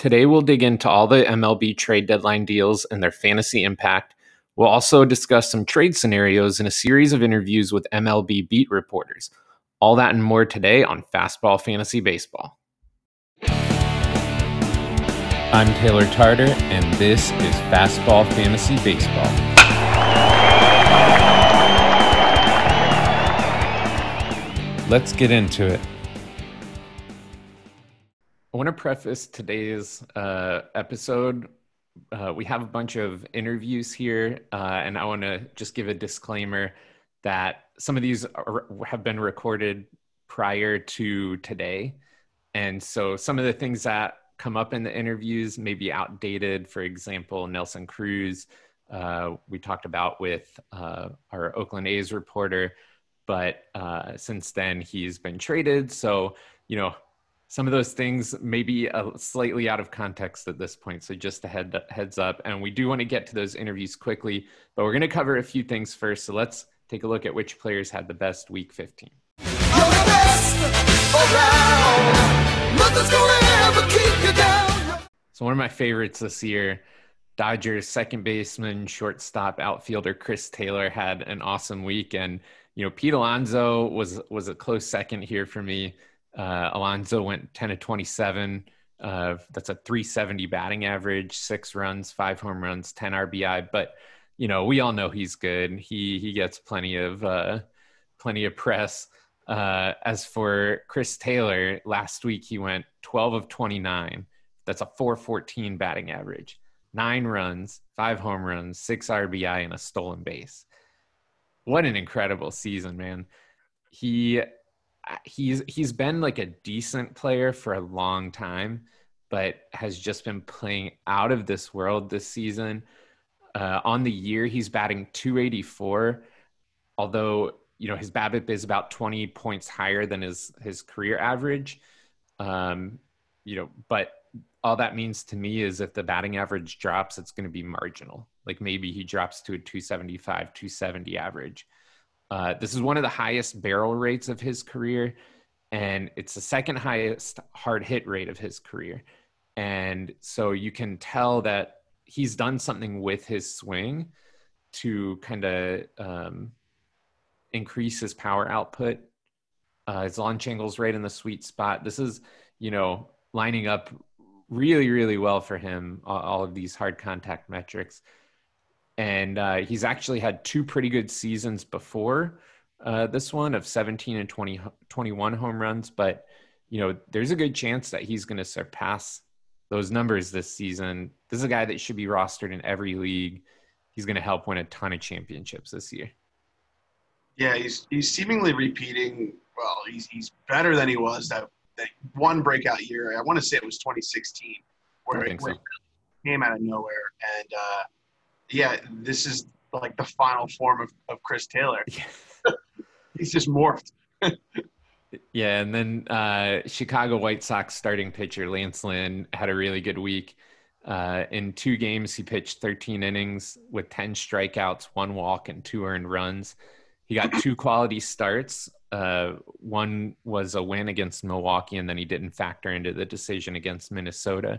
Today, we'll dig into all the MLB trade deadline deals and their fantasy impact. We'll also discuss some trade scenarios in a series of interviews with MLB beat reporters. All that and more today on Fastball Fantasy Baseball. I'm Taylor Tarter, and this is Fastball Fantasy Baseball. Let's get into it. I want to preface today's episode. We have a bunch of interviews here, and I want to just give a disclaimer that some of these have been recorded prior to today. And so some of the things that come up in the interviews may be outdated. For example, Nelson Cruz, we talked about with our Oakland A's reporter, but since then he's been traded. So, some of those things may be slightly out of context at this point. So just a heads up. And we do want to get to those interviews quickly, but we're going to cover a few things first. So let's take a look at which players had the best week 15. So one of my favorites this year, Dodgers second baseman, shortstop, outfielder Chris Taylor had an awesome week. And, Pete Alonso was a close second here for me. Alonso went 10 of 27. That's a 370 batting average, 6 runs, 5 home runs, 10 RBI. But, we all know he's good. He gets plenty of press. As for Chris Taylor, last week he went 12 of 29. That's a 414 batting average, 9 runs, 5 home runs, 6 RBI, and a stolen base. What an incredible season, man. He's been like a decent player for a long time, but has just been playing out of this world this season. On the year, he's batting .284, although, his BABIP is about 20 points higher than his career average. But all that means to me is if the batting average drops, it's going to be marginal. Like maybe he drops to a 275, 270 average. This is one of the highest barrel rates of his career, and it's the second highest hard hit rate of his career. And so you can tell that he's done something with his swing to kind of increase his power output. His launch angle's right in the sweet spot. This is, lining up really, really well for him, all of these hard contact metrics. And he's actually had 2 pretty good seasons before this one of 17 and 21 home runs. But, there's a good chance that he's going to surpass those numbers this season. This is a guy that should be rostered in every league. He's going to help win a ton of championships this year. Yeah, he's seemingly repeating. Well, he's better than he was that one breakout year. I want to say it was 2016 where it came out of nowhere. And, yeah, this is like the final form of Chris Taylor. He's just morphed. Yeah, and then Chicago White Sox starting pitcher Lance Lynn had a really good week. In 2 games, he pitched 13 innings with 10 strikeouts, 1 walk, and 2 earned runs. He got 2 quality starts. One was a win against Milwaukee, and then he didn't factor into the decision against Minnesota.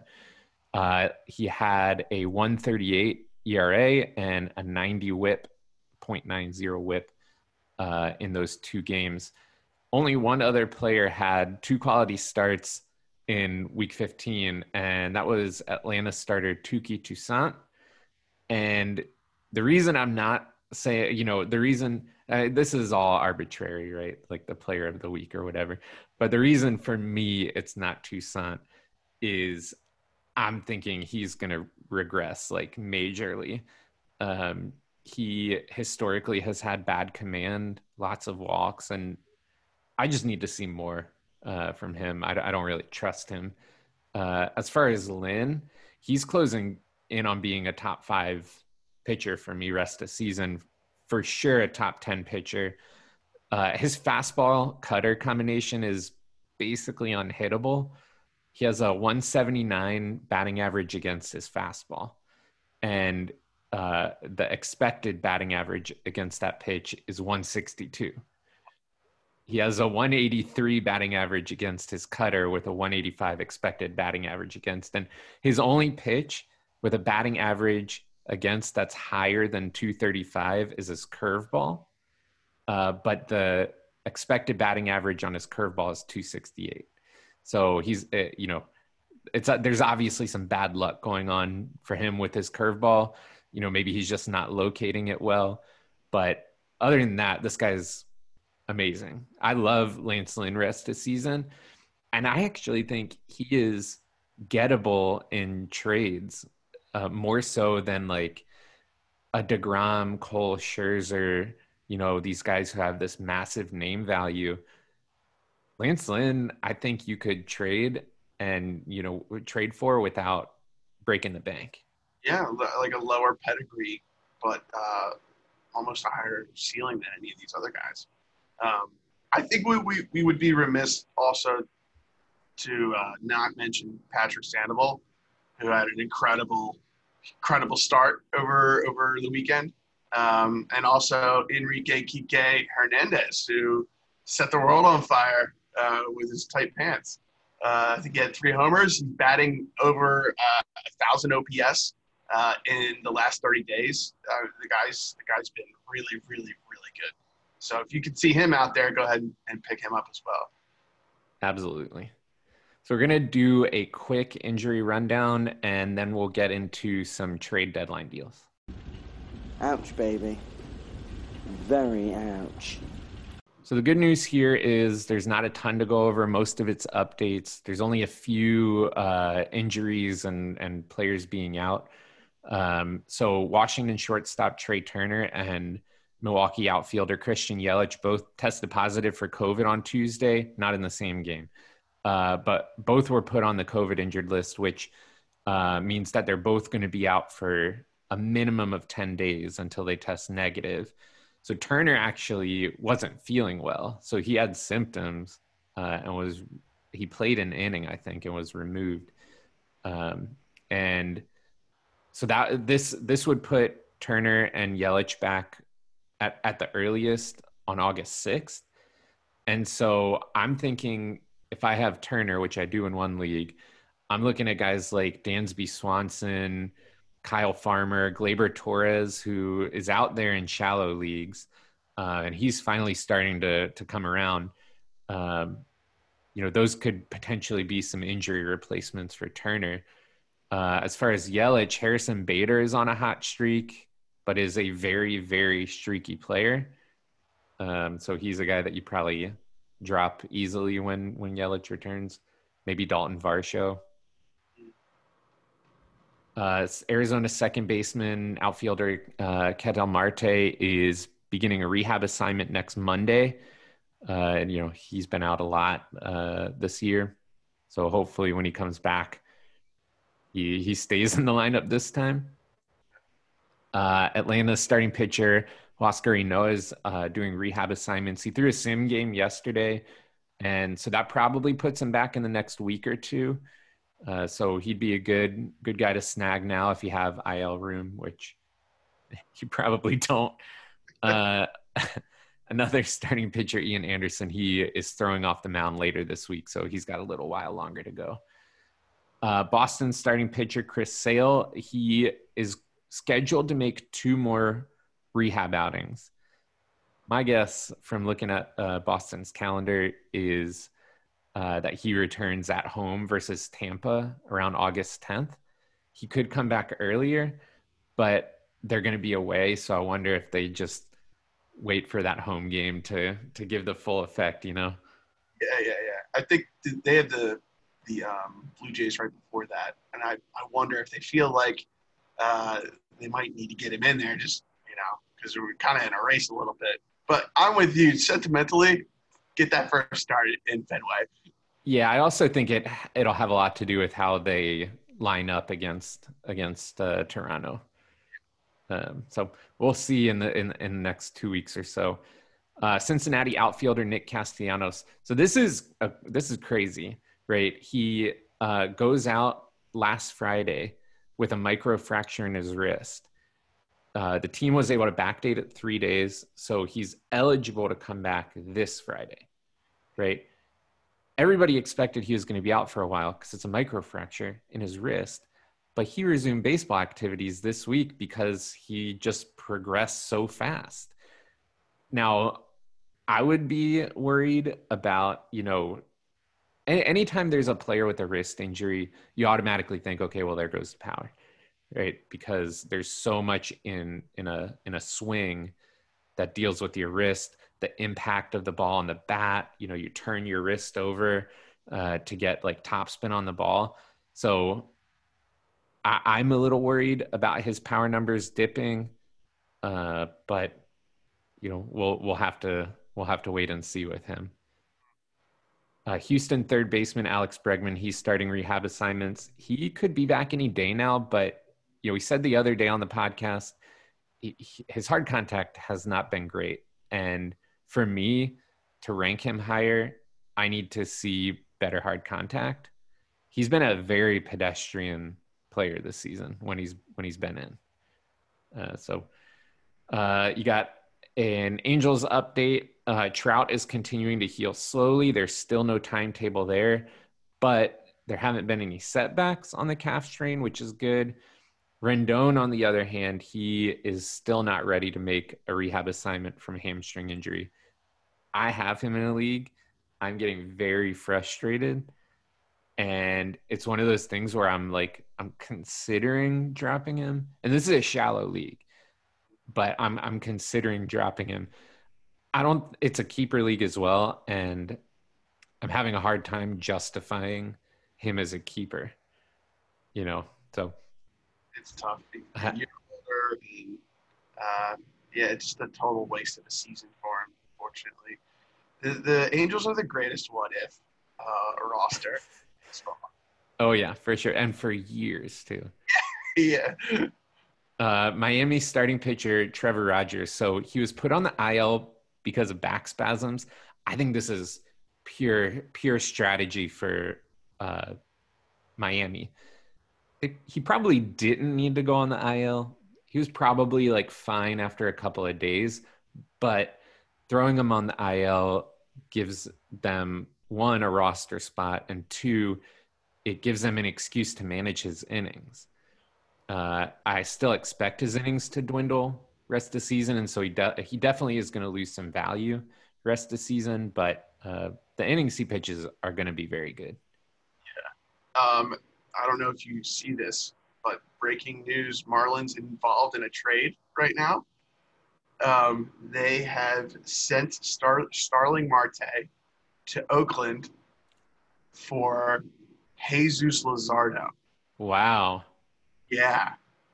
He had a 138 ERA and a 90 whip, 0.90 whip in those 2 games. Only one other player had 2 quality starts in week 15, and that was Atlanta starter Touki Toussaint. And the reason I'm not saying, the reason this is all arbitrary, right? Like the player of the week or whatever. But the reason for me it's not Toussaint is I'm thinking he's going to regress like majorly. He historically has had bad command, lots of walks, and I just need to see more from him. I don't really trust him. As far as Lynn, he's closing in on being a top 5 pitcher for me rest of season, for sure a top 10 pitcher. His fastball cutter combination is basically unhittable. He has a 179 batting average against his fastball. And the expected batting average against that pitch is 162. He has a 183 batting average against his cutter with a 185 expected batting average against. And his only pitch with a batting average against that's higher than 235 is his curveball. But the expected batting average on his curveball is 268. So he's, there's obviously some bad luck going on for him with his curveball. Maybe he's just not locating it well. But other than that, this guy's amazing. I love Lance Lynn rest of season. And I actually think he is gettable in trades more so than like a DeGrom, Cole, Scherzer, these guys who have this massive name value. Lance Lynn, I think you could trade and, trade for without breaking the bank. Yeah, like a lower pedigree, but almost a higher ceiling than any of these other guys. I think we would be remiss also to not mention Patrick Sandoval, who had an incredible start over the weekend, and also Enrique Quique Hernandez, who set the world on fire with his tight pants. I think he had 3 homers, batting over 1,000 OPS in the last 30 days. The guy's been really, really, really good. So if you can see him out there, go ahead and pick him up as well. Absolutely. So we're going to do a quick injury rundown, and then we'll get into some trade deadline deals. Ouch, baby. Very ouch. So the good news here is there's not a ton to go over. Most of it's updates. There's only a few injuries and players being out. So Washington shortstop Trey Turner and Milwaukee outfielder Christian Yelich both tested positive for COVID on Tuesday, not in the same game. But both were put on the COVID injured list, which means that they're both going to be out for a minimum of 10 days until they test negative. So Turner actually wasn't feeling well. So he had symptoms and he played an inning, I think, and was removed. And so that this would put Turner and Yelich back at the earliest on August 6th. And so I'm thinking if I have Turner, which I do in one league, I'm looking at guys like Dansby Swanson, Kyle Farmer, Gleyber Torres, who is out there in shallow leagues, and he's finally starting to come around. Those could potentially be some injury replacements for Turner. As far as Yelich, Harrison Bader is on a hot streak, but is a very, very streaky player. So he's a guy that you probably drop easily when Yelich returns. Maybe Dalton Varsho. Arizona's second baseman, outfielder Ketel Marte is beginning a rehab assignment next Monday. And he's been out a lot this year. So hopefully when he comes back, he stays in the lineup this time. Atlanta's starting pitcher, Huascar Ynoa, is doing rehab assignments. He threw a sim game yesterday, and so that probably puts him back in the next week or two. So he'd be a good guy to snag now if you have IL room, which you probably don't. Another starting pitcher, Ian Anderson, he is throwing off the mound later this week, so he's got a little while longer to go. Boston's starting pitcher, Chris Sale, he is scheduled to make 2 more rehab outings. My guess from looking at Boston's calendar is that he returns at home versus Tampa around August 10th. He could come back earlier, but they're going to be away. So I wonder if they just wait for that home game to give the full effect, Yeah. I think they had the Blue Jays right before that. And I wonder if they feel like they might need to get him in there just, because we're kind of in a race a little bit. But I'm with you. Sentimentally, get that first start in Fenway. Yeah, I also think it'll have a lot to do with how they line up against Toronto. So we'll see in the next 2 weeks or so. Cincinnati outfielder Nick Castellanos. So this is crazy, right? He goes out last Friday with a microfracture in his wrist. The team was able to backdate it 3 days, so he's eligible to come back this Friday. right? Everybody expected he was going to be out for a while because it's a microfracture in his wrist, but he resumed baseball activities this week because he just progressed so fast. Now, I would be worried about, anytime there's a player with a wrist injury, you automatically think, okay, well, there goes the power, right? Because there's so much in a swing that deals with your wrist, the impact of the ball on the bat. You turn your wrist over to get like topspin on the ball. So I'm a little worried about his power numbers dipping, but we'll have to wait and see with him. Houston third baseman Alex Bregman, he's starting rehab assignments. He could be back any day now, but we said the other day on the podcast, his hard contact has not been great. And for me to rank him higher, I need to see better hard contact. He's been a very pedestrian player this season when he's been in. So you got an Angels update. Trout is continuing to heal slowly. There's still no timetable there, but there haven't been any setbacks on the calf strain, which is good. Rendon, on the other hand, he is still not ready to make a rehab assignment from a hamstring injury. I have him in a league. I'm getting very frustrated. And it's one of those things where I'm considering dropping him. And this is a shallow league, but I'm considering dropping him. It's a keeper league as well. And I'm having a hard time justifying him as a keeper, so. It's tough. You're older, and it's just a total waste of a season for him, unfortunately. The Angels are the greatest what if roster. Oh yeah, for sure, and for years too. Yeah. Miami starting pitcher Trevor Rogers. So he was put on the IL because of back spasms. I think this is pure strategy for Miami. He probably didn't need to go on the IL. He was probably fine after a couple of days, but throwing him on the IL gives them, one, a roster spot, and two, it gives them an excuse to manage his innings. I still expect his innings to dwindle rest of the season, and so he definitely is going to lose some value rest of the season, but the innings he pitches are going to be very good. Yeah. I don't know if you see this, but breaking news, Marlins involved in a trade right now. They have sent Starling Marte to Oakland for Jesus Luzardo. Wow. Yeah.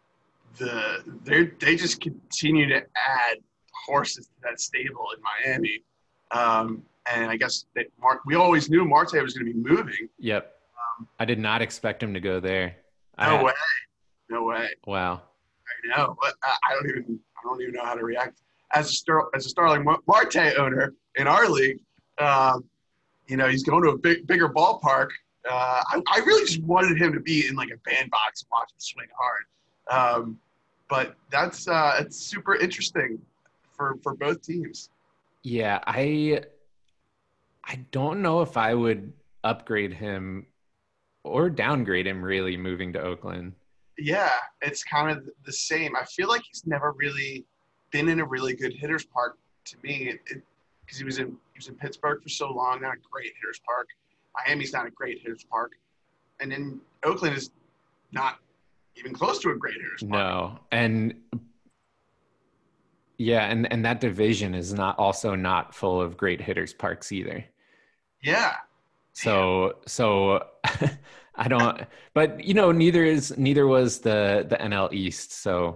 They just continue to add horses to that stable in Miami. And I guess we always knew Marte was going to be moving. Yep. I did not expect him to go there. No way. Wow. I know, but I don't even know how to react as a Starling Marte owner in our league. He's going to a bigger ballpark. I really just wanted him to be in a bandbox and watch him swing hard. But that's it's super interesting for both teams. Yeah, I don't know if I would upgrade him or downgrade him, really, moving to Oakland. Yeah, it's kind of the same. I feel like he's never really been in a really good hitter's park to me, because he was in Pittsburgh for so long, not a great hitter's park. Miami's not a great hitter's park, and then Oakland is not even close to a great hitter's park. No, and yeah, and that division is not full of great hitters parks either. Yeah. So I don't, but neither was the NL East. So,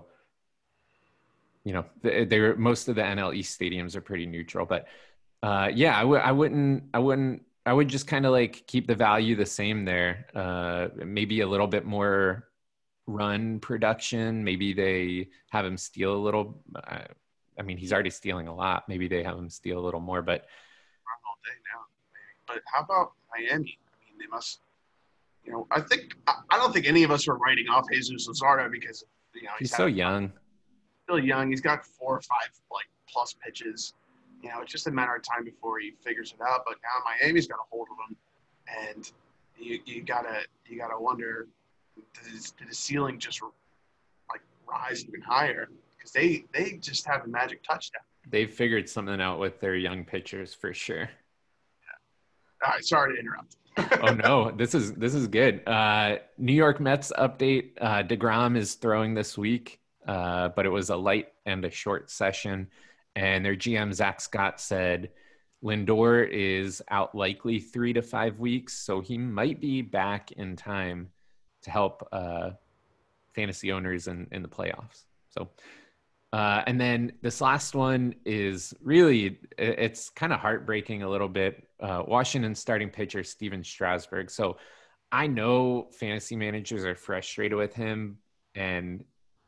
most of the NL East stadiums are pretty neutral, but I would just kind of keep the value the same there. Maybe a little bit more run production. Maybe they have him steal a little. He's already stealing a lot. Maybe they have him steal a little more, but all day now. But how about Miami? They must, I don't think any of us were writing off Jesus Luzardo because, he's so young. Still young. He's got 4 or 5 plus pitches. It's just a matter of time before he figures it out. But now Miami's got a hold of him, and you gotta wonder, did the ceiling just like rise even higher? Because they just have a magic touchdown. They've figured something out with their young pitchers for sure. Yeah. All right, sorry to interrupt. Oh no, this is good. New York Mets update. DeGrom is throwing this week, but it was a light and a short session. And their GM, Zach Scott, said Lindor is out likely 3 to 5 weeks. So he might be back in time to help fantasy owners in the playoffs. So, and then this last one is really, it's kind of heartbreaking a little bit. Washington starting pitcher, Steven Strasburg. So I know fantasy managers are frustrated with him. And,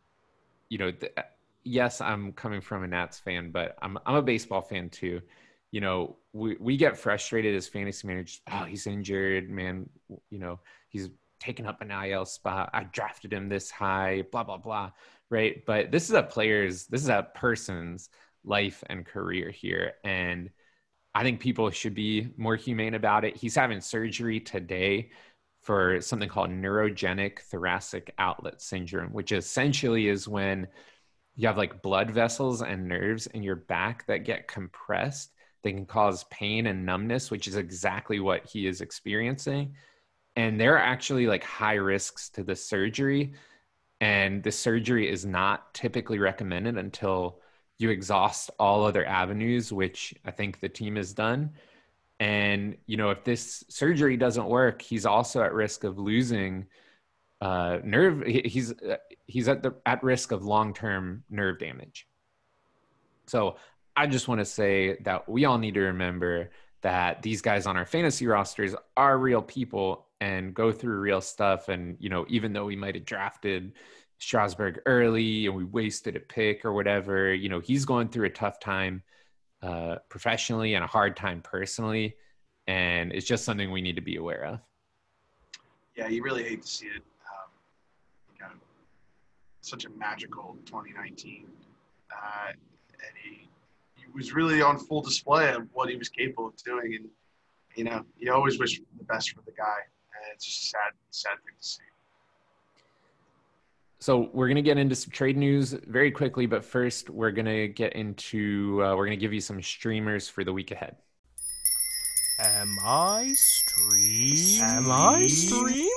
yes, I'm coming from a Nats fan, but I'm a baseball fan too. We get frustrated as fantasy managers. Oh, he's injured, man. He's taken up an IL spot. I drafted him this high, blah, blah, blah. Right. But this is a person's life and career here. And I think people should be more humane about it. He's having surgery today for something called neurogenic thoracic outlet syndrome, which essentially is when you have like blood vessels and nerves in your back that get compressed. They can cause pain and numbness, which is exactly what he is experiencing. And there are actually like high risks to the surgery. And the surgery is not typically recommended until you exhaust all other avenues, which I think the team has done. And, if this surgery doesn't work, he's also at risk of losing nerve. He's at risk of long-term nerve damage. So I just want to say that we all need to remember that these guys on our fantasy rosters are real people and go through real stuff. And, even though we might have drafted Strasburg early and we wasted a pick or whatever, he's going through a tough time professionally and a hard time personally. And it's just something we need to be aware of. Yeah, you really hate to see it. Such a magical 2019. And he was really on full display of what he was capable of doing. And, you always wish the best for the guy. And it's just a sad thing to see. So we're going to get into some trade news very quickly, but first we're going to get into, we're going to give you some streamers for the week ahead. Am I streaming?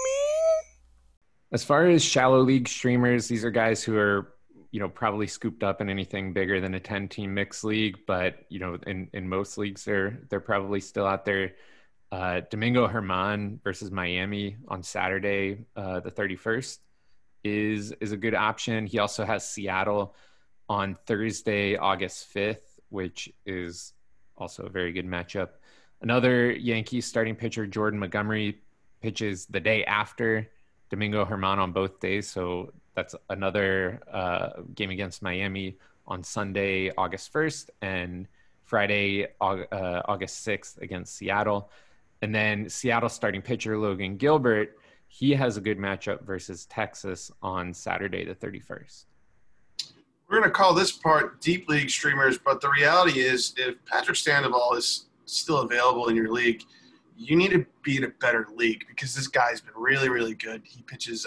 As far as shallow league streamers, these are guys who are, probably scooped up in anything bigger than a 10-team mixed league, but, in most leagues, they're probably still out there. Domingo Germán versus Miami on Saturday, the 31st is a good option. He also has Seattle on Thursday, August 5th, which is also a very good matchup. Another Yankees starting pitcher, Jordan Montgomery, pitches the day after Domingo Germán on both days. So that's another game against Miami on Sunday, August 1st, and Friday, August 6th against Seattle. And then Seattle starting pitcher Logan Gilbert, he has a good matchup versus Texas on Saturday, the 31st. We're going to call this part Deep League streamers, but the reality is if Patrick Sandoval is still available in your league, you need to be in a better league because this guy's been really, really good. He pitches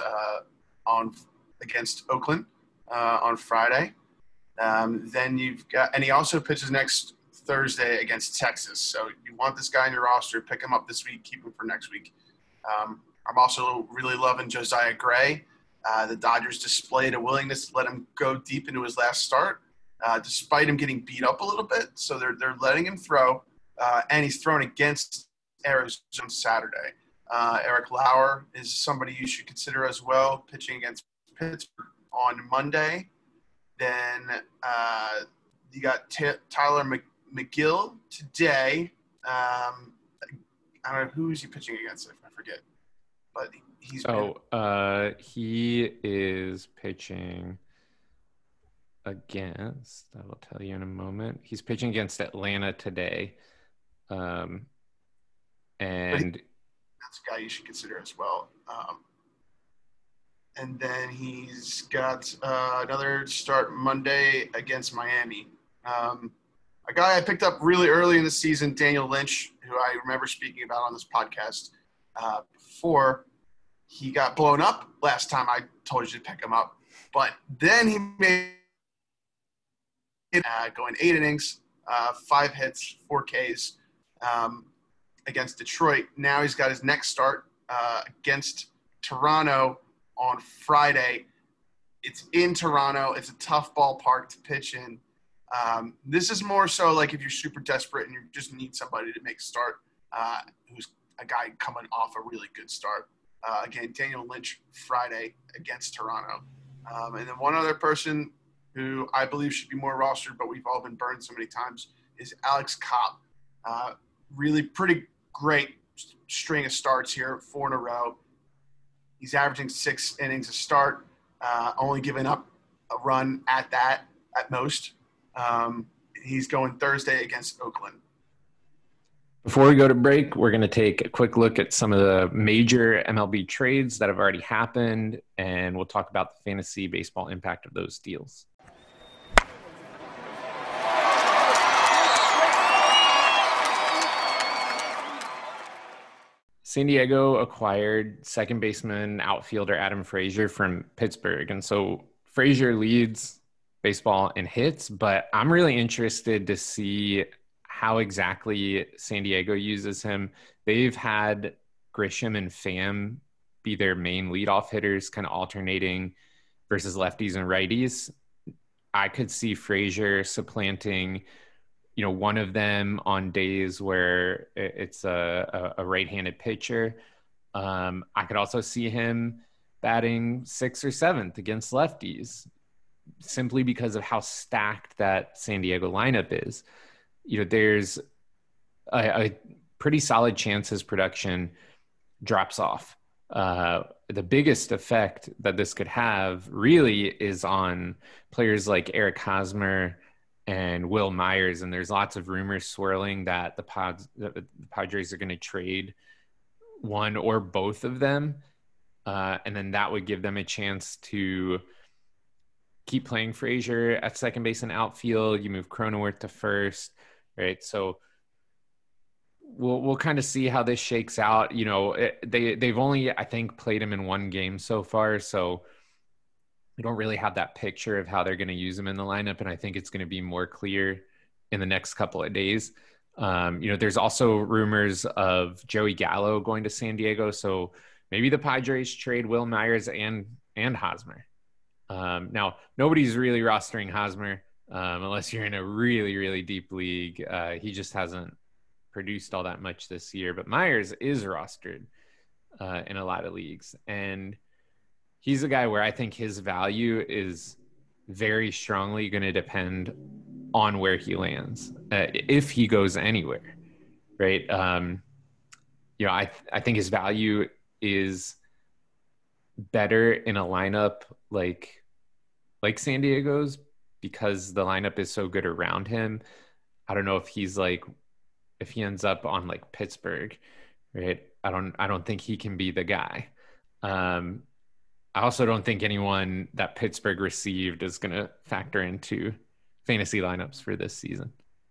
against Oakland on Friday. Then and he also pitches next Thursday against Texas. So you want this guy in your roster, pick him up this week, keep him for next week. I'm also really loving Josiah Gray. The Dodgers displayed a willingness to let him go deep into his last start, despite him getting beat up a little bit. So they're letting him throw, and he's thrown against Arizona Saturday. Eric Lauer is somebody you should consider as well, pitching against Pittsburgh on Monday. Then you got Tyler McGill today. I don't know who is he pitching against. I forget, but he's. He is pitching against. I will tell you in a moment. He's pitching against Atlanta today, and that's a guy you should consider as well. And then he's got another start Monday against Miami. A guy I picked up really early in the season, Daniel Lynch, who I remember speaking about on this podcast before. He got blown up last time I told you to pick him up. But then he made it going 8 innings, 5 hits, 4 Ks against Detroit. Now he's got his next start against Toronto on Friday. It's in Toronto. It's a tough ballpark to pitch in. This is more so like if you're super desperate and you just need somebody to make a start who's a guy coming off a really good start. Again, Daniel Lynch Friday against Toronto. And then one other person who I believe should be more rostered, but we've all been burned so many times, is Alex Cobb. Really pretty great string of starts here, 4 in a row. He's averaging 6 innings a start, only giving up a run at most. He's going Thursday against Oakland. Before we go to break, we're going to take a quick look at some of the major MLB trades that have already happened, and we'll talk about the fantasy baseball impact of those deals. San Diego acquired second baseman outfielder Adam Frazier from Pittsburgh. And so Frazier leads baseball in hits, but I'm really interested to see how exactly San Diego uses him. They've had Grisham and Pham be their main leadoff hitters, kind of alternating versus lefties and righties. I could see Frazier supplanting, one of them on days where it's a right-handed pitcher. I could also see him batting 6th or 7th against lefties, simply because of how stacked that San Diego lineup is. There's a pretty solid chance his production drops off. The biggest effect that this could have really is on players like Eric Hosmer and Will Myers. And there's lots of rumors swirling that the Padres are going to trade one or both of them. And then that would give them a chance to keep playing Frazier at second base and outfield. You move Cronenworth to first, right? So we'll kind of see how this shakes out. They've only, I think, played him in 1 game so far, so we don't really have that picture of how they're going to use him in the lineup, and I think it's going to be more clear in the next couple of days. There's also rumors of Joey Gallo going to San Diego, so maybe the Padres trade Will Myers and Hosmer. Now, nobody's really rostering Hosmer unless you're in a really, really deep league. He just hasn't produced all that much this year, but Myers is rostered in a lot of leagues, and he's a guy where I think his value is very strongly going to depend on where he lands, if he goes anywhere, right? I think his value is better in a lineup like San Diego's, because the lineup is so good around him. I don't know if if he ends up on like Pittsburgh, right? I don't think he can be the guy. I also don't think anyone that Pittsburgh received is going to factor into fantasy lineups for this season.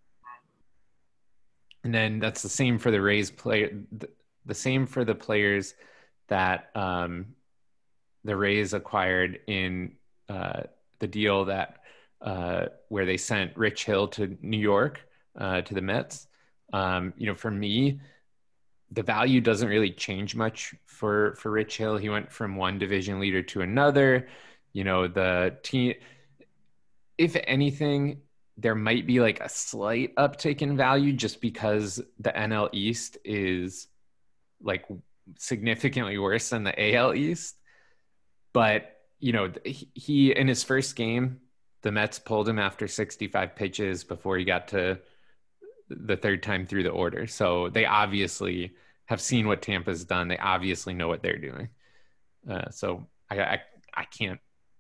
And then that's the same for the Rays the same for the players that the Rays acquired in the deal that where they sent Rich Hill to New York to the Mets. For me, the value doesn't really change much for Rich Hill. He went from one division leader to another. The team, if anything, there might be like a slight uptick in value just because the NL East is like significantly worse than the AL East. But, he in his first game, the Mets pulled him after 65 pitches before he got to the 3rd time through the order. So they obviously have seen what Tampa's done. They obviously know what they're doing. So I can't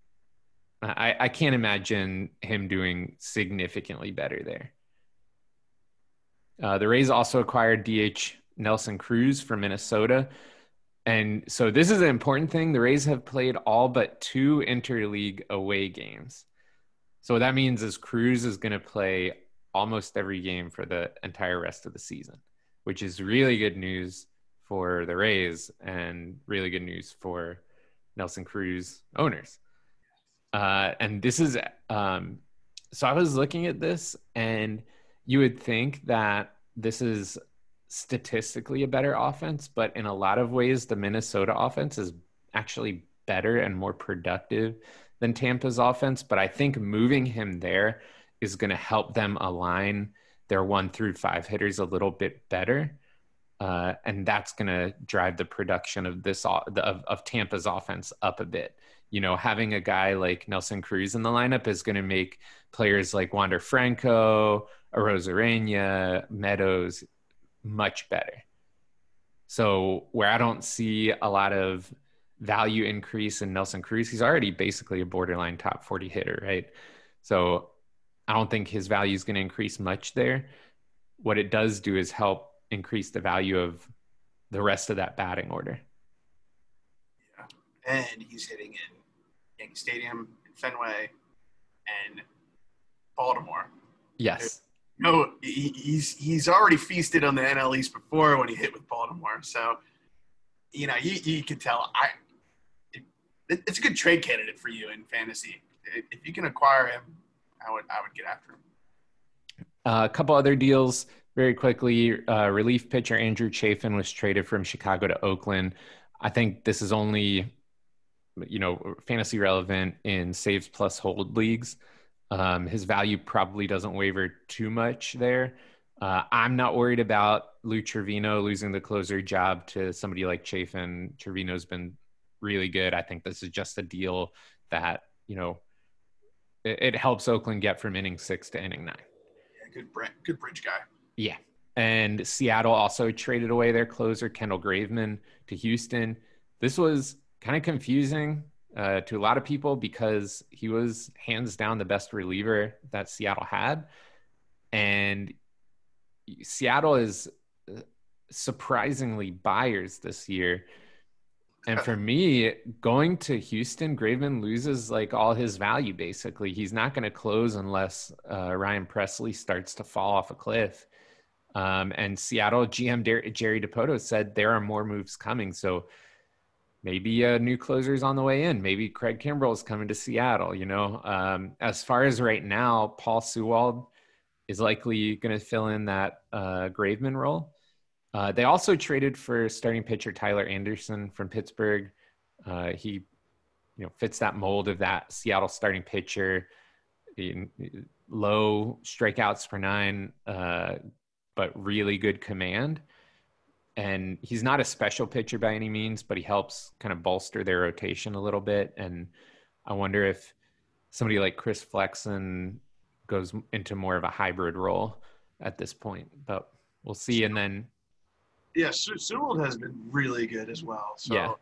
imagine him doing significantly better there. The Rays also acquired DH Nelson Cruz from Minnesota. And so this is an important thing. The Rays have played all but 2 interleague away games. So what that means is Cruz is going to play almost every game for the entire rest of the season, which is really good news for the Rays and really good news for Nelson Cruz owners. And this is, so I was looking at this, and you would think that this is statistically a better offense, but in a lot of ways, the Minnesota offense is actually better and more productive than Tampa's offense. But I think moving him there is going to help them align their 1 through 5 hitters a little bit better. And that's going to drive the production of of Tampa's offense up a bit. You know, having a guy like Nelson Cruz in the lineup is going to make players like Wander Franco, Arozarena, Meadows much better. So where I don't see a lot of value increase in Nelson Cruz, he's already basically a borderline top 40 hitter, right? So I don't think his value is going to increase much there. What it does do is help increase the value of the rest of that batting order. Yeah, and he's hitting in Yankee Stadium, in Fenway, and Baltimore. Yes. No, he's already feasted on the NL East before when he hit with Baltimore. So, you know, you can tell. It's a good trade candidate for you in fantasy. If you can acquire him, I would get after him. A couple other deals very quickly. Relief pitcher Andrew Chafin was traded from Chicago to Oakland. I think this is only, you know, fantasy relevant in saves plus hold leagues. His value probably doesn't waver too much there. I'm not worried about Lou Trevino losing the closer job to somebody like Chafin. Trevino's been really good. I think this is just a deal that, you know, it helps Oakland get from inning 6 to inning 9. Yeah, good bridge guy. Yeah. And Seattle also traded away their closer, Kendall Graveman, to Houston. This was kind of confusing to a lot of people because he was hands down the best reliever that Seattle had. And Seattle is surprisingly buyers this year. And for me, going to Houston, Graveman loses like all his value, basically. He's not going to close unless Ryan Presley starts to fall off a cliff. And Seattle GM Jerry Dipoto said there are more moves coming. So maybe a new closer's on the way in. Maybe Craig Kimbrell's coming to Seattle, you know. As far as right now, Paul Sewald is likely going to fill in that Graveman role. They also traded for starting pitcher Tyler Anderson from Pittsburgh. He, you know, fits that mold of that Seattle starting pitcher. Low strikeouts per 9, but really good command. And he's not a special pitcher by any means, but he helps kind of bolster their rotation a little bit. And I wonder if somebody like Chris Flexen goes into more of a hybrid role at this point, but we'll see. And then, yeah, Sewell has been really good as well. So, yeah.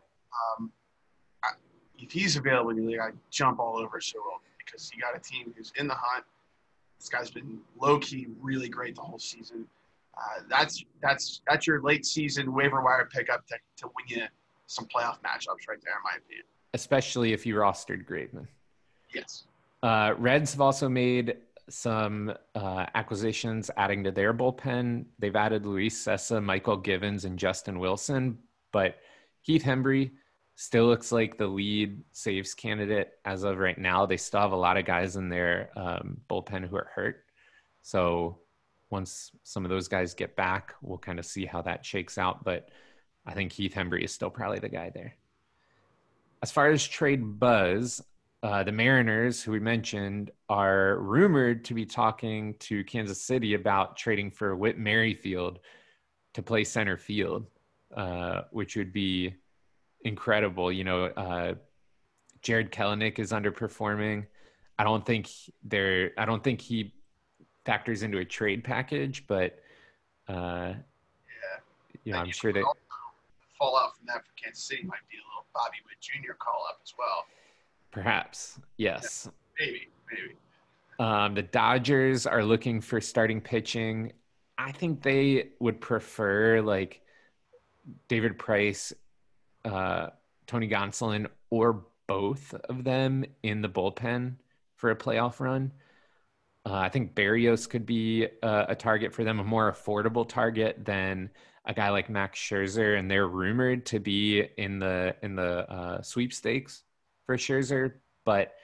If he's available in your league, I'd jump all over Sewell because you got a team who's in the hunt. This guy's been low-key really great the whole season. That's your late season waiver wire pickup to win you some playoff matchups right there, in my opinion. Especially if you rostered Graveman. Yes. Reds have also made some acquisitions adding to their bullpen. They've added Luis Sessa, Michael Givens, and Justin Wilson, but Heath Hembry still looks like the lead saves candidate as of right now. They still have a lot of guys in their bullpen who are hurt. So once some of those guys get back, we'll kind of see how that shakes out. But I think Heath Hembry is still probably the guy there. As far as trade buzz, the Mariners, who we mentioned, are rumored to be talking to Kansas City about trading for Whit Merrifield to play center field, which would be incredible. You know, Jared Kelenic is underperforming. I don't think he factors into a trade package, but you know, I'm sure that fallout from that for Kansas City might be a little Bobby Witt Jr. call up as well. Perhaps, yes. Yeah, maybe. The Dodgers are looking for starting pitching. I think they would prefer like David Price, Tony Gonsolin, or both of them in the bullpen for a playoff run. I think Berrios could be a target for them, a more affordable target than a guy like Max Scherzer, and they're rumored to be in the sweepstakes for Scherzer, but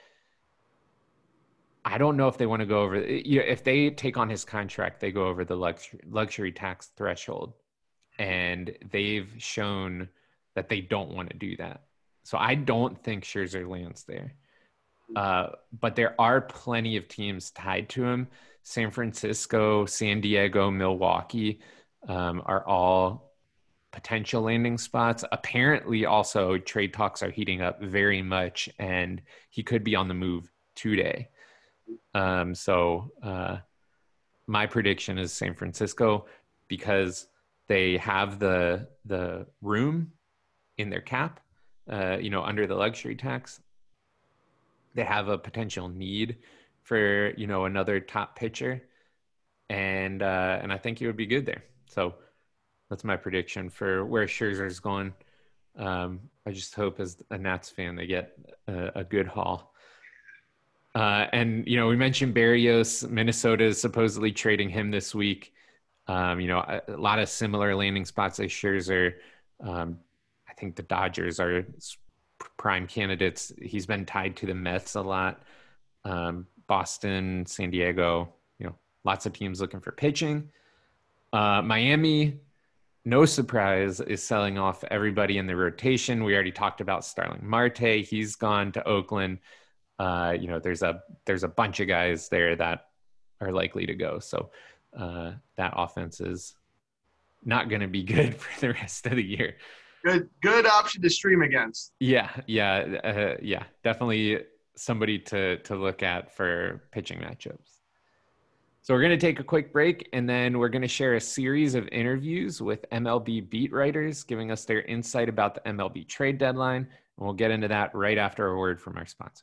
I don't know if they want to go over. If they take on his contract, they go over the luxury tax threshold, and they've shown that they don't want to do that. So I don't think Scherzer lands there. But there are plenty of teams tied to him. San Francisco, San Diego, Milwaukee are all potential landing spots. Apparently, also, trade talks are heating up very much, and he could be on the move today. So my prediction is San Francisco, because they have the room in their cap, under the luxury tax. They have a potential need for, another top pitcher. And I think he would be good there. So that's my prediction for where Scherzer's going. I just hope, as a Nats fan, they get a good haul. And, we mentioned Berrios. Minnesota is supposedly trading him this week. A lot of similar landing spots as Scherzer. I think the Dodgers are prime candidates. He's been tied to the Mets a lot. Boston, San Diego, lots of teams looking for pitching. Miami, no surprise, is selling off everybody in the rotation. We already talked about Starling Marte. He's gone to Oakland. There's a bunch of guys there that are likely to go. So that offense is not going to be good for the rest of the year. Good option to stream against. Yeah. Definitely somebody to look at for pitching matchups. So we're going to take a quick break, and then we're going to share a series of interviews with MLB beat writers, giving us their insight about the MLB trade deadline. And we'll get into that right after a word from our sponsor.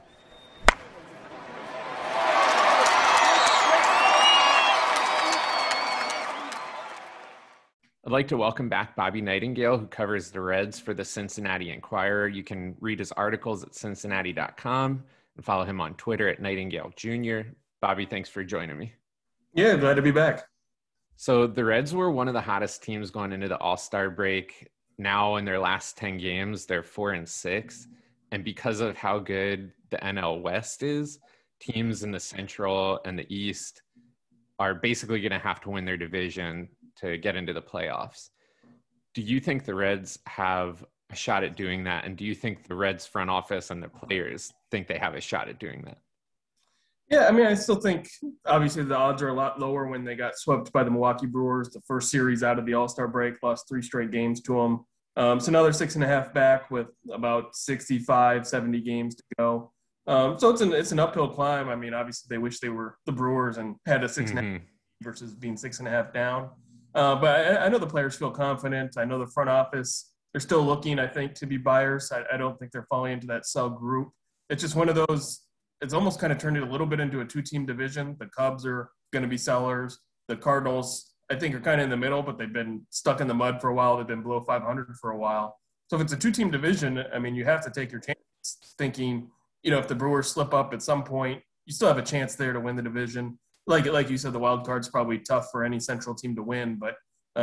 I'd like to welcome back Bobby Nightingale, who covers the Reds for the Cincinnati Enquirer. You can read his articles at Cincinnati.com and follow him on Twitter at Nightingale Jr. Bobby, thanks for joining me. Yeah, glad to be back. So the Reds were one of the hottest teams going into the All-Star break. Now in their last 10 games, they're 4-6. And because of how good the NL West is, teams in the Central and the East are basically going to have to win their division to get into the playoffs. Do you think the Reds have a shot at doing that? And do you think the Reds front office and the players think they have a shot at doing that? Yeah, I still think obviously the odds are a lot lower when they got swept by the Milwaukee Brewers, the first series out of the All-Star break, lost 3 straight games to them. So now they're 6.5 back with about 65, 70 games to go. So it's an uphill climb. Obviously they wish they were the Brewers and had a 6.5 versus being 6.5 down. But I know the players feel confident. I know the front office, they're still looking, I think, to be buyers. I don't think they're falling into that sell group. It's just one of those, it's almost kind of turned it a little bit into a 2-team division. The Cubs are going to be sellers. The Cardinals, I think, are kind of in the middle, but they've been stuck in the mud for a while. They've been below 500 for a while. So if it's a 2-team division, you have to take your chance thinking, if the Brewers slip up at some point, you still have a chance there to win the division. Like you said, the wild card's probably tough for any Central team to win, but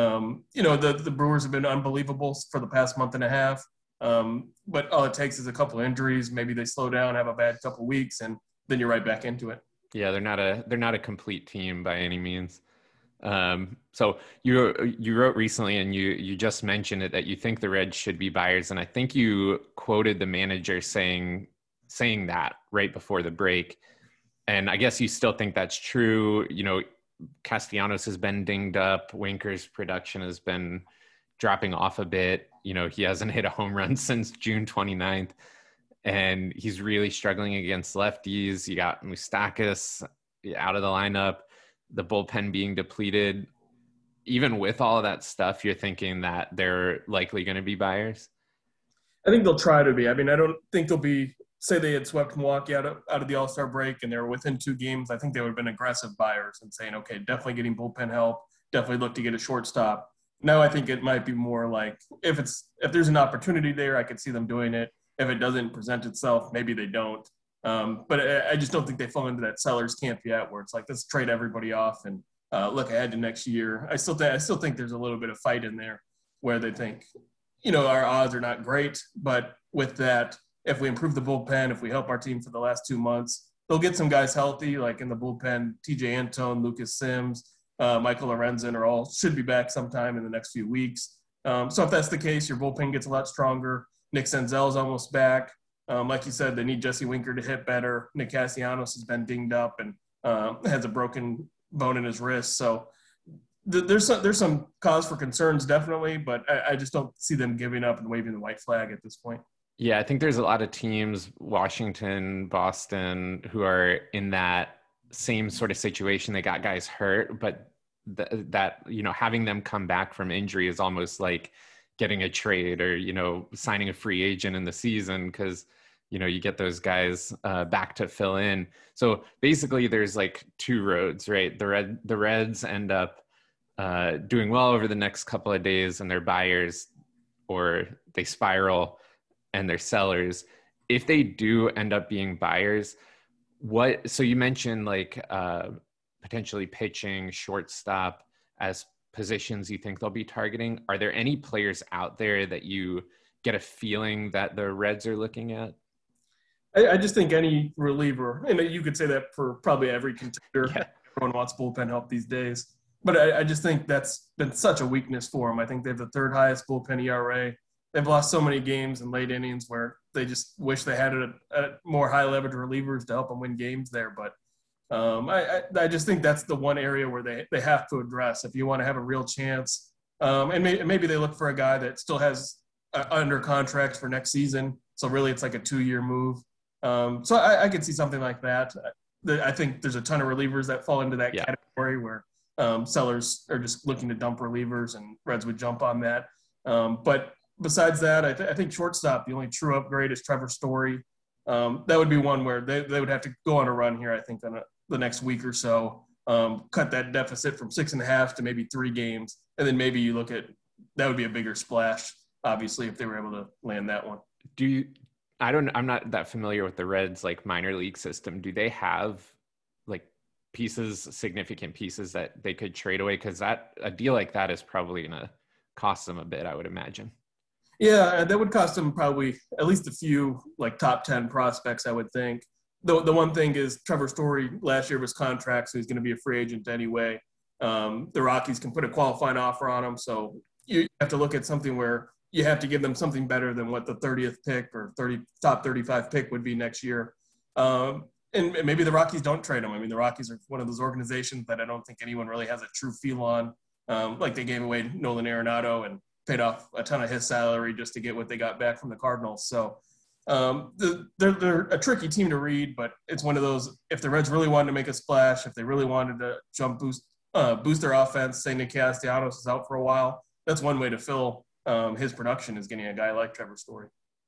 the Brewers have been unbelievable for the past month and a half. But all it takes is a couple of injuries. Maybe they slow down, have a bad couple of weeks, and then you're right back into it. Yeah, they're not a complete team by any means. So you wrote recently, and you just mentioned it, that you think the Reds should be buyers, and I think you quoted the manager saying that right before the break. And I guess you still think that's true. Castellanos has been dinged up. Winker's production has been dropping off a bit. He hasn't hit a home run since June 29th. And he's really struggling against lefties. You got Moustakas out of the lineup, the bullpen being depleted. Even with all of that stuff, you're thinking that they're likely going to be buyers? I think they'll try to be. I don't think they'll be – say they had swept Milwaukee out of the All-Star break and they were within 2 games. I think they would have been aggressive buyers and saying, okay, definitely getting bullpen help, definitely look to get a shortstop. Now I think it might be more like if there's an opportunity there, I could see them doing it. If it doesn't present itself, maybe they don't. But I just don't think they fall into that seller's camp yet, where it's like, let's trade everybody off and look ahead to next year. I still think there's a little bit of fight in there where they think, our odds are not great, but with that, if we improve the bullpen, if we help our team for the last 2 months, they'll get some guys healthy, like in the bullpen, TJ Antone, Lucas Sims, Michael Lorenzen should be back sometime in the next few weeks. So if that's the case, your bullpen gets a lot stronger. Nick Senzel's almost back. Like you said, they need Jesse Winker to hit better. Nick Castellanos has been dinged up and has a broken bone in his wrist. So there's some cause for concerns, definitely, but I just don't see them giving up and waving the white flag at this point. Yeah, I think there's a lot of teams, Washington, Boston, who are in that same sort of situation. They got guys hurt, but that having them come back from injury is almost like getting a trade or, signing a free agent in the season because, you get those guys back to fill in. So basically there's like two roads, right? The Reds end up doing well over the next couple of days and they're buyers, or they spiral and they're sellers. If they do end up being buyers, so you mentioned like potentially pitching, shortstop as positions you think they'll be targeting. Are there any players out there that you get a feeling that the Reds are looking at? I just think any reliever, and you could say that for probably every contender. Yeah. Everyone wants bullpen help these days. But I just think that's been such a weakness for them. I think they have the third highest bullpen ERA. They've lost so many games in late innings where they just wish they had a more high-leverage relievers to help them win games there. But I just think that's the one area where they have to address if you want to have a real chance. And maybe they look for a guy that still has under contract for next season. So really it's like a 2-year move. So I could see something like that. I think there's a ton of relievers that fall into that category where sellers are just looking to dump relievers and Reds would jump on that. But besides that, I think shortstop, the only true upgrade is Trevor Story. That would be one where they would have to go on a run here, I think, on the next week or so, cut that deficit from 6.5 to maybe 3 games. And then maybe you look at – that would be a bigger splash, obviously, if they were able to land that one. I'm not that familiar with the Reds, like, minor league system. Do they have, like, significant pieces that they could trade away? Because a deal like that is probably going to cost them a bit, I would imagine. Yeah, that would cost them probably at least a few, like, top 10 prospects, I would think. The one thing is Trevor Story last year was contract, so he's going to be a free agent anyway. The Rockies can put a qualifying offer on him, so you have to look at something where you have to give them something better than what the 30th pick or top 35 pick would be next year. And maybe the Rockies don't trade him. I mean, the Rockies are one of those organizations that I don't think anyone really has a true feel on. Like they gave away Nolan Arenado and paid off a ton of his salary just to get what they got back from the Cardinals. So they're a tricky team to read, but it's one of those, if the Reds really wanted to make a splash, if they really wanted to boost their offense, say Nick Castellanos is out for a while, that's one way to fill his production, is getting a guy like Trevor Story.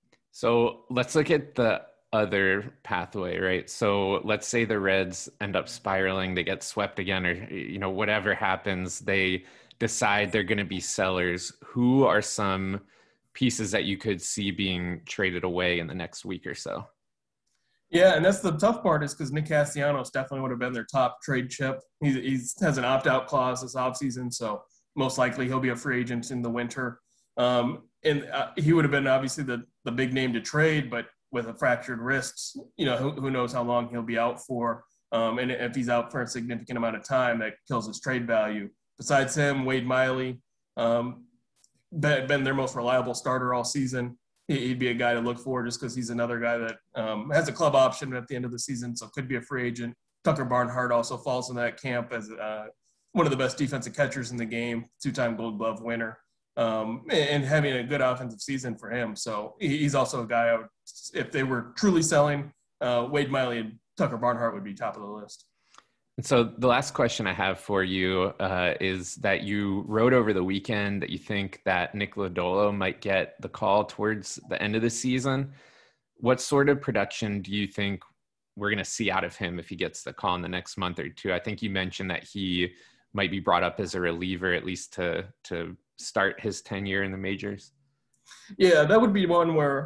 So let's look at the other pathway, right? So let's say the Reds end up spiraling, they get swept again, or whatever happens, they decide they're going to be sellers. Who are some pieces that you could see being traded away in the next week or so? Yeah, and that's the tough part, is because Nick Castellanos definitely would have been their top trade chip. He has an opt-out clause this offseason, so most likely he'll be a free agent in the winter. And he would have been obviously the big name to trade, but with a fractured wrist, who knows how long he'll be out for. And if he's out for a significant amount of time, that kills his trade value. Besides him, Wade Miley, been their most reliable starter all season. He'd be a guy to look for just because he's another guy that has a club option at the end of the season, so could be a free agent. Tucker Barnhart also falls in that camp as one of the best defensive catchers in the game, 2-time Gold Glove winner, and having a good offensive season for him. So he's also a guy if they were truly selling, Wade Miley and Tucker Barnhart would be top of the list. And so the last question I have for you is that you wrote over the weekend that you think that Nick Lodolo might get the call towards the end of the season. What sort of production do you think we're going to see out of him if he gets the call in the next month or two? I think you mentioned that he might be brought up as a reliever, at least to start his tenure in the majors. Yeah, that would be one where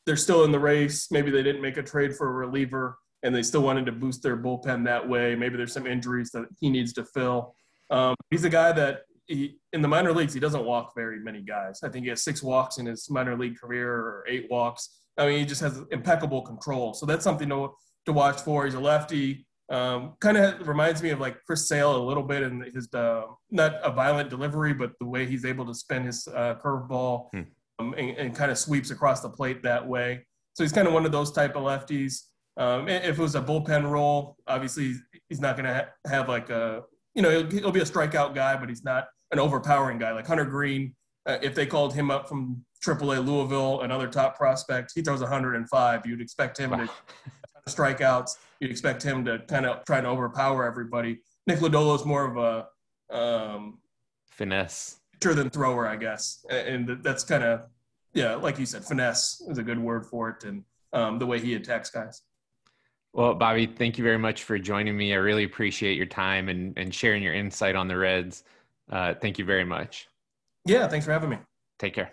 they're still in the race. Maybe they didn't make a trade for a reliever and they still wanted to boost their bullpen that way. Maybe there's some injuries that he needs to fill. He's a guy that in the minor leagues, he doesn't walk very many guys. I think he has 6 walks in his minor league career or 8 walks. I mean, he just has impeccable control. So that's something to watch for. He's a lefty. Kind of reminds me of like Chris Sale a little bit in his not a violent delivery, but the way he's able to spin his curveball and kind of sweeps across the plate that way. So he's kind of one of those type of lefties. If it was a bullpen role, obviously he's not going to have like a, he'll be a strikeout guy, but he's not an overpowering guy like Hunter Green. If they called him up from AAA Louisville, another top prospect, he throws 105. You'd expect him to strikeouts. You'd expect him to kind of try to overpower everybody. Nick Lodolo is more of a finesse pitcher than thrower, I guess. And that's kind of, like you said, finesse is a good word for it. And the way he attacks guys. Well, Bobby, thank you very much for joining me. I really appreciate your time and sharing your insight on the Reds. Thank you very much. Yeah, thanks for having me. Take care.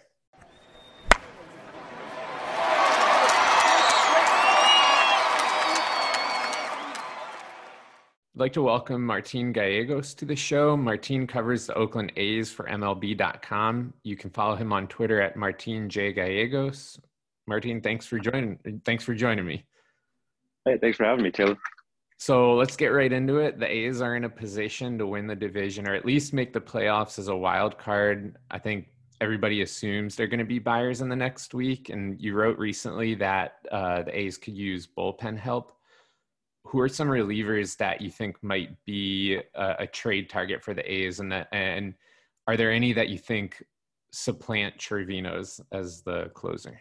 I'd like to welcome Martin Gallegos to the show. Martin covers the Oakland A's for MLB.com. You can follow him on Twitter at Martin J. Gallegos. Martin, thanks for joining me. Hey, thanks for having me, Taylor. So let's get right into it. The A's are in a position to win the division or at least make the playoffs as a wild card. I think everybody assumes they're going to be buyers in the next week. And you wrote recently that the A's could use bullpen help. Who are some relievers that you think might be a trade target for the A's? And are there any that you think supplant Trevino as the closer?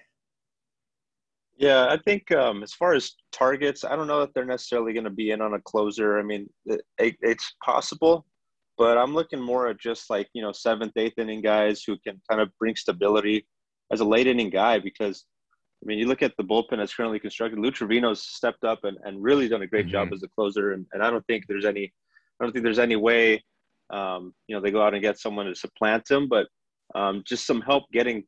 Yeah, I think as far as targets, I don't know that they're necessarily going to be in on a closer. I mean, it's possible, but I'm looking more at just like, 7th, 8th inning guys who can kind of bring stability as a late inning guy. Because, I mean, you look at the bullpen that's currently constructed, Lou Trevino's stepped up and really done a great job as a closer. And I don't think there's any way, they go out and get someone to supplant him, but just some help getting,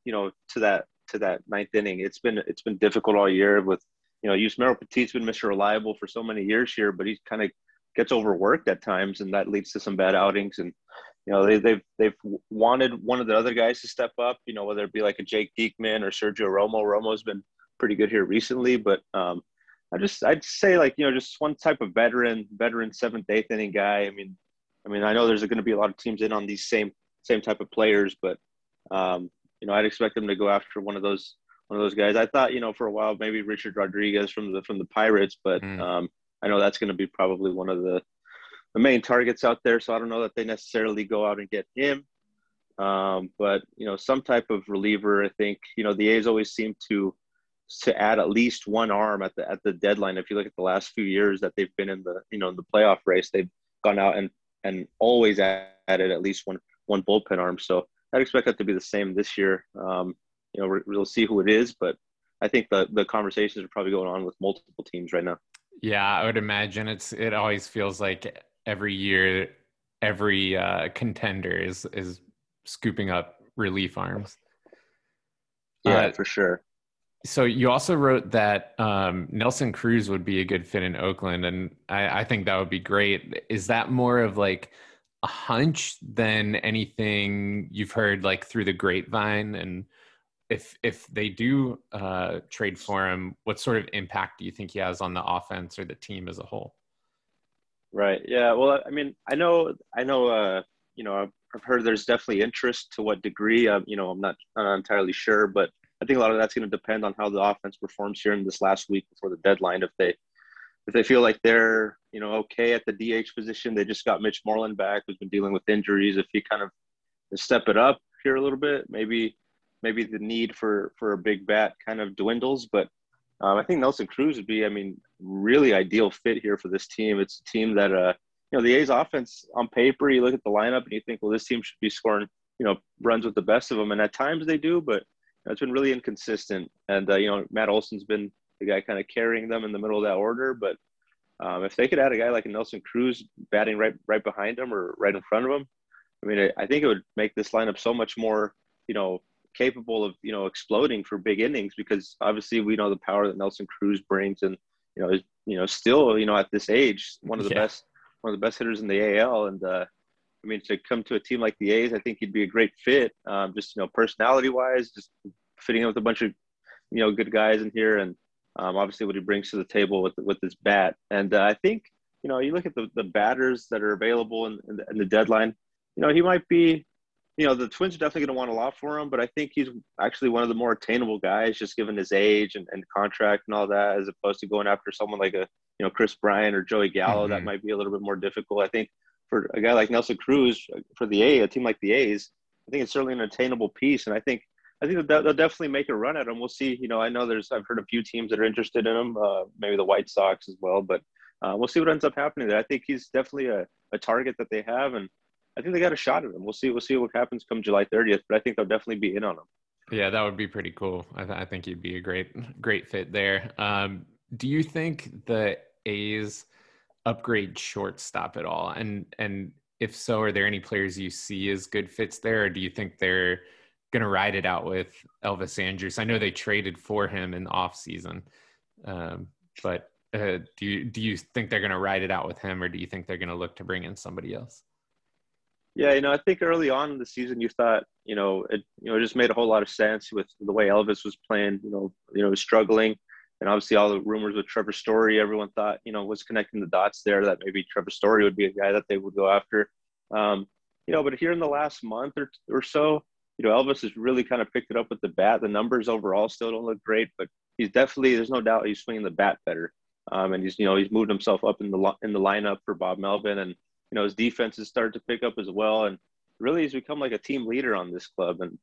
to that 9th inning. It's been difficult all year with, Yusmeiro Petit's been Mr. Reliable for so many years here, but he kind of gets overworked at times, and that leads to some bad outings. And, they've wanted one of the other guys to step up, whether it be like a Jake Diekman or Sergio Romo. Romo's been pretty good here recently, but I'd say like, just one type of veteran 7th, 8th inning guy. I mean, I know there's going to be a lot of teams in on these same type of players, but I'd expect them to go after one of those guys. I thought, for a while, maybe Richard Rodriguez from the Pirates, but I know that's going to be probably one of the main targets out there. So I don't know that they necessarily go out and get him. But, some type of reliever, I think, the A's always seem to add at least one arm at the deadline. If you look at the last few years that they've been in the, in the playoff race, they've gone out and always added at least one bullpen arm. So I'd expect that to be the same this year. We'll see who it is, but I think the conversations are probably going on with multiple teams right now. Yeah, I would imagine it always feels like every year, every contender is scooping up relief arms. Yeah, for sure. So you also wrote that Nelson Cruz would be a good fit in Oakland, and I think that would be great. Is that more of like a hunch than anything you've heard like through the grapevine? And if they do trade for him, what sort of impact do you think he has on the offense or the team as a whole? Right. Yeah. Well, I mean, I know. I've heard there's definitely interest. To what degree? I'm not entirely sure, but I think a lot of that's going to depend on how the offense performs here in this last week before the deadline. If they feel like they're, okay at the DH position, they just got Mitch Moreland back, who's been dealing with injuries. If he kind of step it up here a little bit, maybe the need for a big bat kind of dwindles. But I think Nelson Cruz would be, really ideal fit here for this team. It's a team that, the A's offense on paper, you look at the lineup and you think, well, this team should be scoring, runs with the best of them. And at times they do, but it's been really inconsistent. And, Matt Olson's been the guy kind of carrying them in the middle of that order. But if they could add a guy like a Nelson Cruz batting right behind him or right in front of him, I think it would make this lineup so much more, capable of, exploding for big innings, because obviously we know the power that Nelson Cruz brings, and is still at this age one of the best hitters in the AL. And I mean, to come to a team like the A's, I think he'd be a great fit. Just personality wise, just fitting in with a bunch of good guys in here, and obviously what he brings to the table with his bat. And I think you look at the batters that are available in the deadline. He might be. The Twins are definitely going to want a lot for him, but I think he's actually one of the more attainable guys, just given his age and contract and all that, as opposed to going after someone like Chris Bryant or Joey Gallo. Mm-hmm. That might be a little bit more difficult. I think for a guy like Nelson Cruz, for a team like the A's, I think it's certainly an attainable piece, and I think they'll definitely make a run at him. We'll see. I know I've heard a few teams that are interested in him, maybe the White Sox as well, but we'll see what ends up happening there. I think he's definitely a target that they have, and I think they got a shot at him. We'll see what happens come July 30th, but I think they'll definitely be in on him. Yeah, that would be pretty cool. I think he'd be a great fit there. Do you think the A's upgrade shortstop at all? And if so, are there any players you see as good fits there, or do you think they're going to ride it out with Elvis Andrus? I know they traded for him in the offseason, but do you think they're going to ride it out with him, or do you think they're going to look to bring in somebody else? Yeah, I think early on in the season you thought, it just made a whole lot of sense with the way Elvis was playing, was struggling. And obviously all the rumors with Trevor Story, everyone thought, was connecting the dots there, that maybe Trevor Story would be a guy that they would go after. But here in the last month or so, Elvis has really kind of picked it up with the bat. The numbers overall still don't look great, but there's no doubt he's swinging the bat better. And he's moved himself up in the lineup for Bob Melvin, and his defense has started to pick up as well, and really he's become like a team leader on this club. And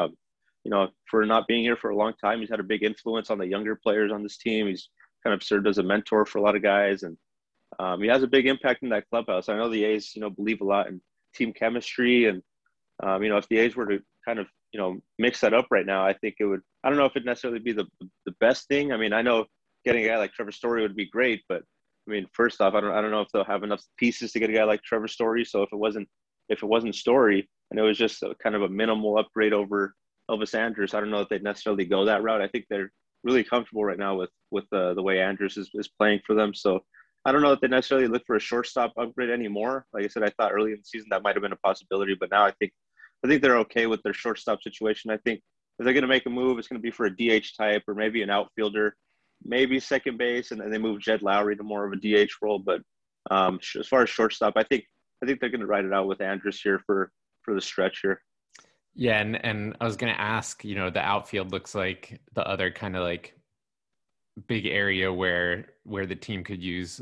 for not being here for a long time, he's had a big influence on the younger players on this team. He's kind of served as a mentor for a lot of guys, and he has a big impact in that clubhouse. I know the A's believe a lot in team chemistry, and if the A's were to kind of mix that up right now, I think it would. I don't know if it'd necessarily be the best thing. I mean, I know getting a guy like Trevor Story would be great, but I mean, first off, I don't know if they'll have enough pieces to get a guy like Trevor Story. So if it wasn't Story and it was just kind of a minimal upgrade over Elvis Andrus, I don't know if they'd necessarily go that route. I think they're really comfortable right now with the way Andrus is playing for them. So I don't know if they necessarily look for a shortstop upgrade anymore. Like I said, I thought early in the season that might have been a possibility, but now I think they're okay with their shortstop situation. I think if they're going to make a move, it's going to be for a DH type or maybe an outfielder, maybe second base, and then they move Jed Lowry to more of a DH role. But as far as shortstop, I think they're going to ride it out with Andrus here for the stretch here. Yeah, and I was going to ask, the outfield looks like the other kind of like big area where the team could use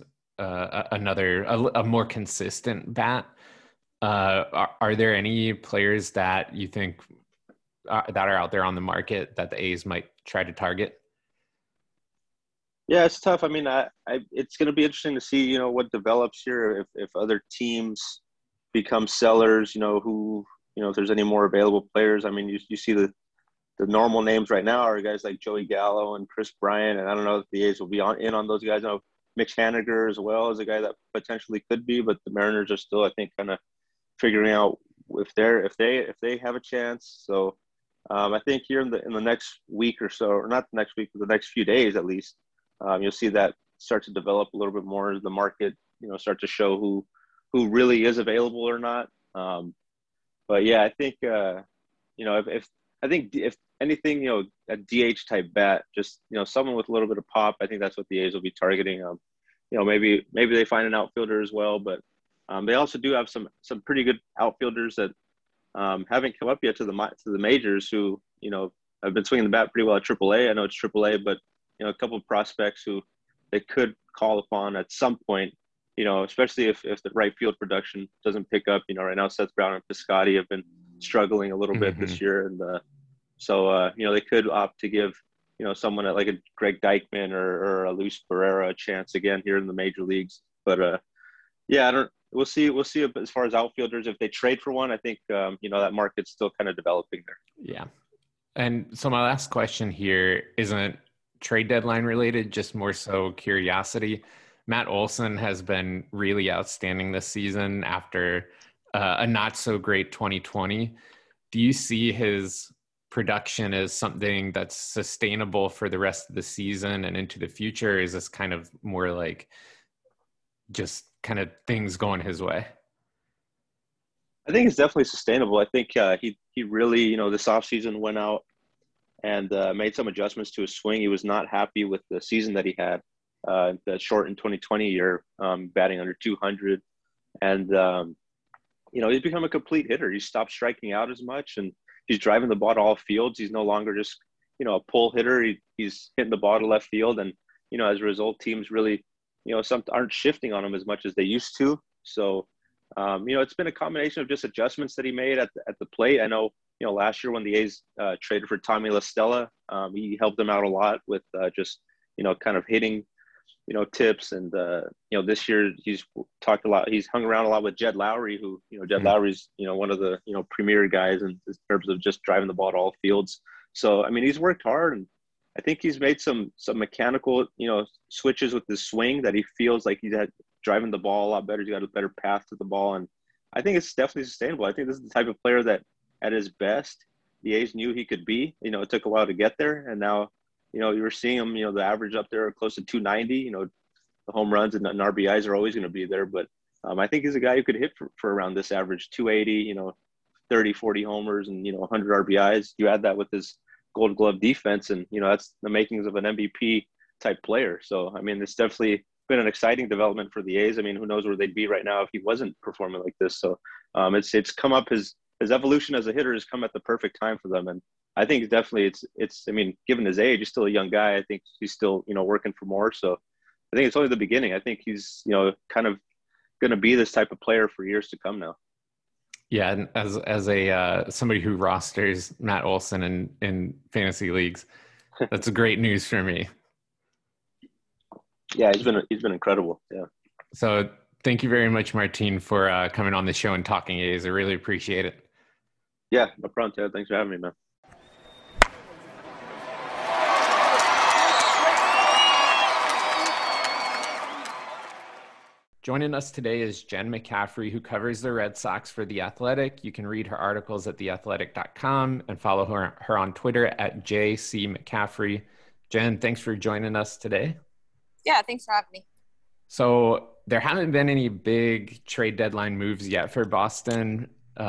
a more consistent bat. Are there any players that you think that are out there on the market that the A's might try to target? Yeah, it's tough. I mean, it's going to be interesting to see, what develops here. If other teams become sellers, who, if there's any more available players. I mean, you see the normal names right now are guys like Joey Gallo and Chris Bryant, and I don't know if the A's will be in on those guys. I know Mitch Haniger as well is a guy that potentially could be, but the Mariners are still, I think, kind of figuring out if they have a chance. So I think here in the next week or so, or not the next week, but the next few days at least, you'll see that start to develop a little bit more as the market, start to show who really is available or not. But yeah, I think, if anything, a DH type bat, just, someone with a little bit of pop, I think that's what the A's will be targeting. Maybe they find an outfielder as well, but they also do have some pretty good outfielders that haven't come up yet to the majors who, have been swinging the bat pretty well at AAA. I know it's AAA, but a couple of prospects who they could call upon at some point, especially if the right field production doesn't pick up. Right now Seth Brown and Piscotty have been struggling a little bit this year. And so they could opt to give, someone like a Greg Deichmann or a Luis Barrera a chance again here in the major leagues. But we'll see as far as outfielders. If they trade for one, I think, that market's still kind of developing there. Yeah. And so my last question here isn't trade deadline related, just more so curiosity. Matt Olson has been really outstanding this season after a not so great 2020. Do you see his production is something that's sustainable for the rest of the season and into the future? Or is this kind of more like just kind of things going his way? I think it's definitely sustainable. I think he really, this offseason went out and made some adjustments to his swing. He was not happy with the season that he had, the shortened 2020 year, batting under 200. And, he's become a complete hitter. He stopped striking out as much, and he's driving the ball to all fields. He's no longer just, a pull hitter. He's hitting the ball to left field. And, as a result, teams really, some aren't shifting on him as much as they used to. So, it's been a combination of just adjustments that he made at the plate. I know, last year when the A's traded for Tommy La Stella, he helped them out a lot with just, kind of hitting, tips. And, this year he's talked a lot. He's hung around a lot with Jed Lowry, who, Jed Lowry's, one of the, premier guys in terms of just driving the ball to all fields. So, I mean, he's worked hard, and I think he's made some mechanical, switches with his swing that he feels like he's driving the ball a lot better. He's got a better path to the ball. And I think it's definitely sustainable. I think this is the type of player that at his best, the A's knew he could be. It took a while to get there. And now, you're seeing him, the average up there close to 290, the home runs and RBIs are always going to be there. But I think he's a guy who could hit for around this average 280, 30, 40 homers and, 100 RBIs. You add that with his Gold Glove defense and, that's the makings of an MVP type player. So, I mean, it's definitely been an exciting development for the A's. I mean, who knows where they'd be right now if he wasn't performing like this. So it's come up, his evolution as a hitter has come at the perfect time for them. And I think definitely it's, I mean, given his age, he's still a young guy. I think he's still, working for more. So I think it's only the beginning. I think he's, kind of going to be this type of player for years to come now. Yeah, and as a somebody who rosters Matt Olson in fantasy leagues, that's great news for me. Yeah, he's been incredible. Yeah. So thank you very much, Martin, for coming on the show and talking A's. I really appreciate it. Yeah, no problem, Ted. Thanks for having me, man. Joining us today is Jen McCaffrey, who covers the Red Sox for The Athletic. You can read her articles at theathletic.com and follow her on Twitter at JCMcCaffrey. Jen, thanks for joining us today. Yeah, thanks for having me. So there haven't been any big trade deadline moves yet for Boston.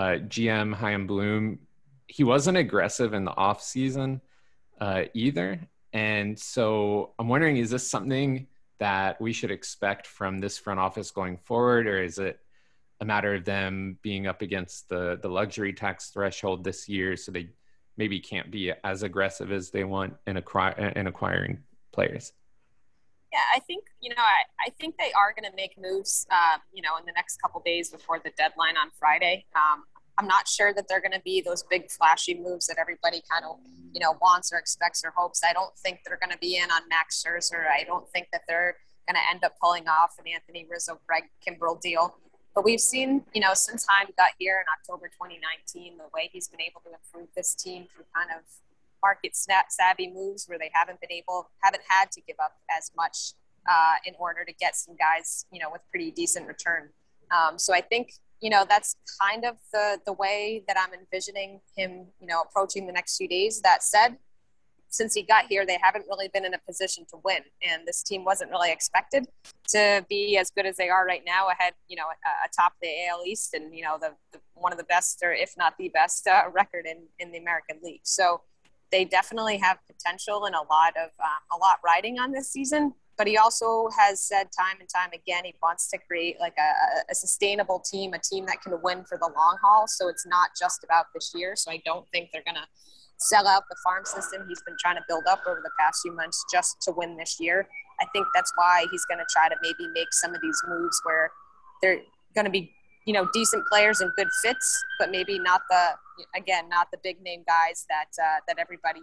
GM Chaim Bloom, he wasn't aggressive in the offseason either. And so I'm wondering, is this something that we should expect from this front office going forward, or is it a matter of them being up against the luxury tax threshold this year, so they maybe can't be as aggressive as they want in acquiring players? Yeah, I think, I think they are going to make moves, in the next couple days before the deadline on Friday. I'm not sure that they're going to be those big flashy moves that everybody kind of, wants or expects or hopes. I don't think they're going to be in on Max Scherzer. I don't think that they're going to end up pulling off an Anthony Rizzo, Greg Kimbrell deal. But we've seen, since Chaim got here in October 2019, the way he's been able to improve this team through kind of market savvy moves where they haven't had to give up as much in order to get some guys, with pretty decent return. So I think, that's kind of the way that I'm envisioning him, approaching the next few days. That said, since he got here, they haven't really been in a position to win. And this team wasn't really expected to be as good as they are right now, ahead, atop the AL East and, the one of the best, or if not the best record in the American League. So they definitely have potential and a lot riding on this season. But he also has said time and time again, he wants to create like a sustainable team, a team that can win for the long haul. So it's not just about this year. So I don't think they're going to sell out the farm system he's been trying to build up over the past few months just to win this year. I think that's why he's going to try to maybe make some of these moves where they're going to be, decent players and good fits, but maybe not the big name guys that everybody,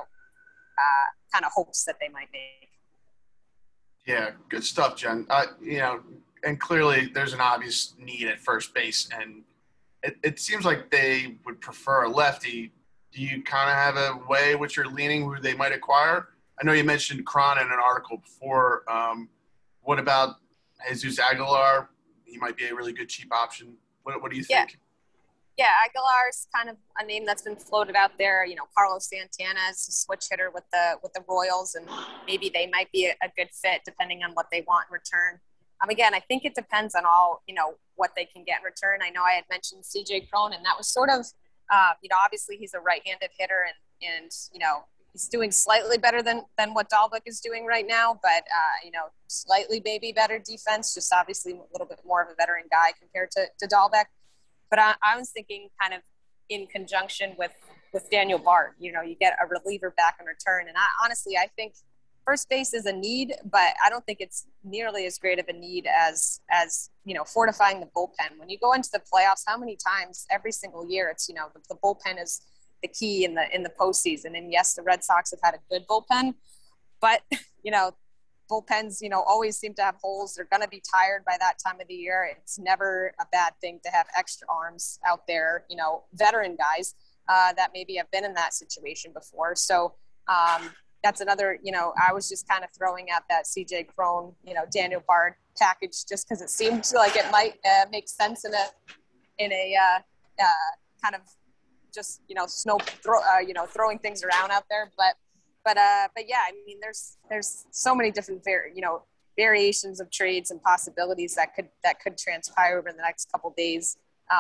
kind of hopes that they might make. Yeah, good stuff, Jen. And clearly there's an obvious need at first base, and it seems like they would prefer a lefty. Do you kind of have a way which you're leaning who they might acquire? I know you mentioned Cron in an article before. What about Jesus Aguilar? He might be a really good cheap option. What do you think? Yeah, Aguilar's kind of a name that's been floated out there. You know, Carlos Santana is a switch hitter with the Royals, and maybe they might be a good fit depending on what they want in return. Again, I think it depends on all, you know, what they can get in return. I know I had mentioned CJ Cron, and that was sort of, you know, obviously he's a right-handed hitter, and you know, he's doing slightly better than what Dalbec is doing right now, but you know, slightly maybe better defense, just obviously a little bit more of a veteran guy compared to Dalbec. But I was thinking kind of in conjunction with Daniel Bard. You know, you get a reliever back in return. And I think first base is a need, but I don't think it's nearly as great of a need as you know, fortifying the bullpen. When you go into the playoffs, how many times every single year it's, you know, the bullpen is the key in the postseason. And yes, the Red Sox have had a good bullpen, but, you know, bullpens, you know, always seem to have holes. They're going to be tired by that time of the year. It's never a bad thing to have extra arms out there, you know, veteran guys that maybe have been in that situation before. So that's another, you know, I was just kind of throwing out that CJ Cron, you know, Daniel Bard package just because it seemed like it might make sense in a kind of just, you know, you know, throwing things around out there. But yeah, I mean, there's so many different variations of trades and possibilities that could transpire over the next couple days.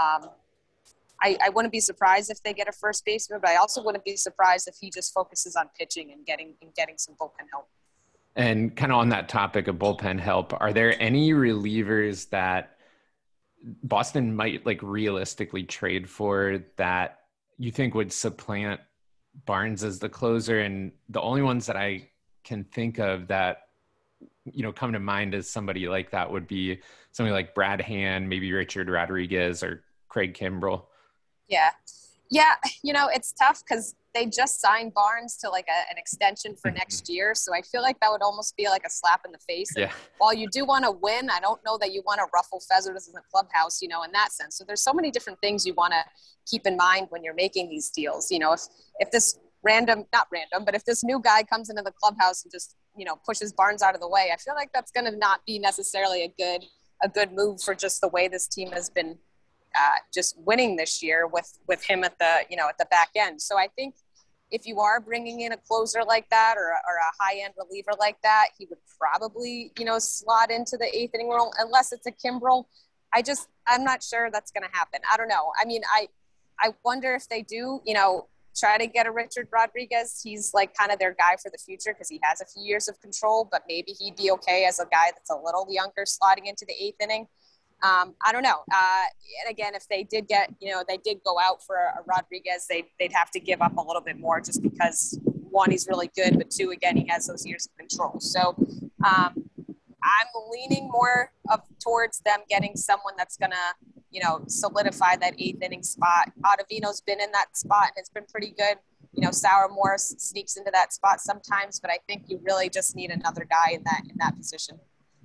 I wouldn't be surprised if they get a first baseman, but I also wouldn't be surprised if he just focuses on pitching and getting some bullpen help. And kind of on that topic of bullpen help, are there any relievers that Boston might like realistically trade for that you think would supplant Barnes as the closer? And the only ones that I can think of that, you know, come to mind as somebody like that would be somebody like Brad Hand, maybe Richard Rodriguez or Craig Kimbrell. Yeah. You know, it's tough because they just signed Barnes to like an extension for next year. So I feel like that would almost be like a slap in the face. And while you do want to win, I don't know that you want to ruffle feathers in the clubhouse, you know, in that sense. So there's so many different things you want to keep in mind when you're making these deals. You know, if this but if this new guy comes into the clubhouse and just, you know, pushes Barnes out of the way, I feel like that's going to not be necessarily a good move for just the way this team has been just winning this year with him at the back end. So I think if you are bringing in a closer like that or a high-end reliever like that, he would probably, you know, slot into the eighth inning role unless it's a Kimbrell. I'm not sure that's going to happen. I don't know. I mean, I wonder if they do, you know, try to get a Richard Rodriguez. He's like kind of their guy for the future because he has a few years of control, but maybe he'd be okay as a guy that's a little younger slotting into the eighth inning. I don't know. And again, if they did they did go out for a Rodriguez, they'd have to give up a little bit more just because one, he's really good, but two, again, he has those years of control. So I'm leaning more towards them getting someone that's going to, you know, solidify that eighth inning spot. Ottavino's been in that spot and it's been pretty good. You know, Sour Morris sneaks into that spot sometimes, but I think you really just need another guy in that position.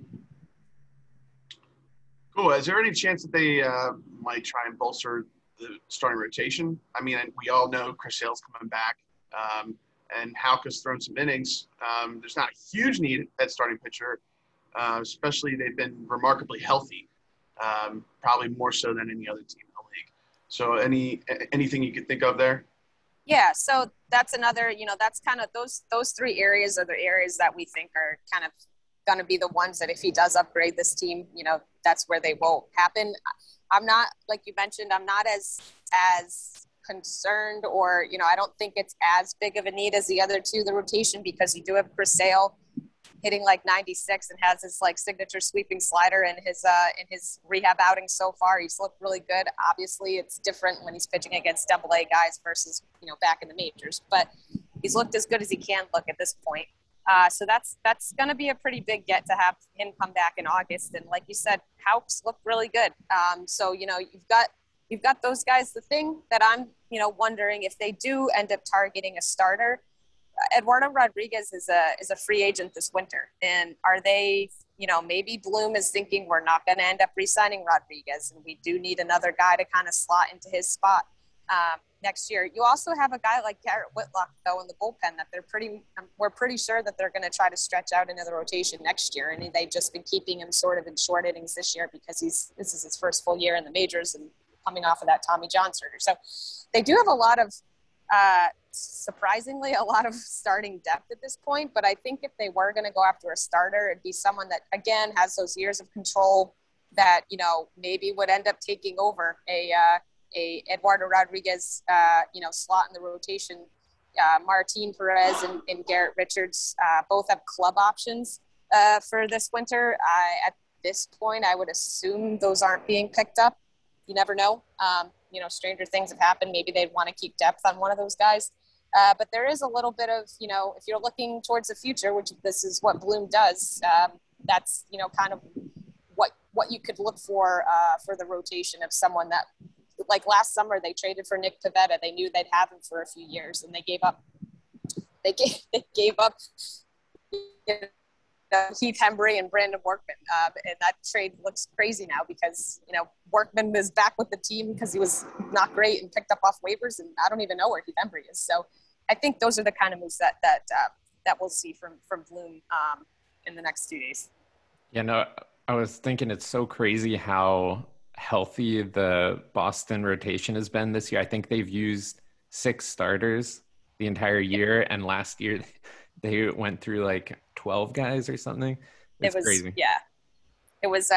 Cool. Is there any chance that they might try and bolster the starting rotation? I mean, we all know Chris Sale's coming back, and Houka's thrown some innings. There's not a huge need at starting pitcher, especially they've been remarkably healthy, probably more so than any other team in the league. So anything you could think of there? Yeah, so that's another, you know, that's kind of those three areas are the areas that we think are kind of going to be the ones that if he does upgrade this team, you know, that's where they will happen. I'm not, like you mentioned, I'm not as concerned or, you know, I don't think it's as big of a need as the other two, the rotation, because you do have Chris Sale hitting like 96 and has his like signature sweeping slider in his rehab outing so far. He's looked really good. Obviously it's different when he's pitching against AA guys versus, you know, back in the majors, but he's looked as good as he can look at this point. So that's going to be a pretty big get to have him come back in August. And like you said, Houks looked really good. So, you know, you've got those guys. The thing that I'm, you know, wondering if they do end up targeting a starter, Eduardo Rodriguez is a free agent this winter. And are they, you know, maybe Bloom is thinking we're not going to end up re-signing Rodriguez and we do need another guy to kind of slot into his spot next year. You also have a guy like Garrett Whitlock, though, in the bullpen that we're pretty sure that they're going to try to stretch out into the rotation next year. And they've just been keeping him sort of in short innings this year because this is his first full year in the majors and coming off of that Tommy John surgery. So they do have a lot of, surprisingly, a lot of starting depth at this point. But I think if they were going to go after a starter, it'd be someone that, again, has those years of control that, you know, maybe would end up taking over a Eduardo Rodriguez, you know, slot in the rotation. Martin Perez and Garrett Richards both have club options for this winter. At this point, I would assume those aren't being picked up. You never know. You know, stranger things have happened. Maybe they'd want to keep depth on one of those guys. But there is a little bit of, you know, if you're looking towards the future, which this is what Bloom does, that's, you know, kind of what you could look for the rotation of someone that, like last summer, they traded for Nick Pivetta. They knew they'd have him for a few years, and they gave up. They gave up, you know, Heath Hembry and Brandon Workman, and that trade looks crazy now because, you know, Workman is back with the team because he was not great and picked up off waivers, and I don't even know where Heath Hembry is. So I think those are the kind of moves that we'll see from Bloom in the next 2 days. Yeah, no, I was thinking it's so crazy how healthy the Boston rotation has been this year. I think they've used 6 starters the entire year, and last year they went through like 12 guys or something. It was crazy. Yeah, it was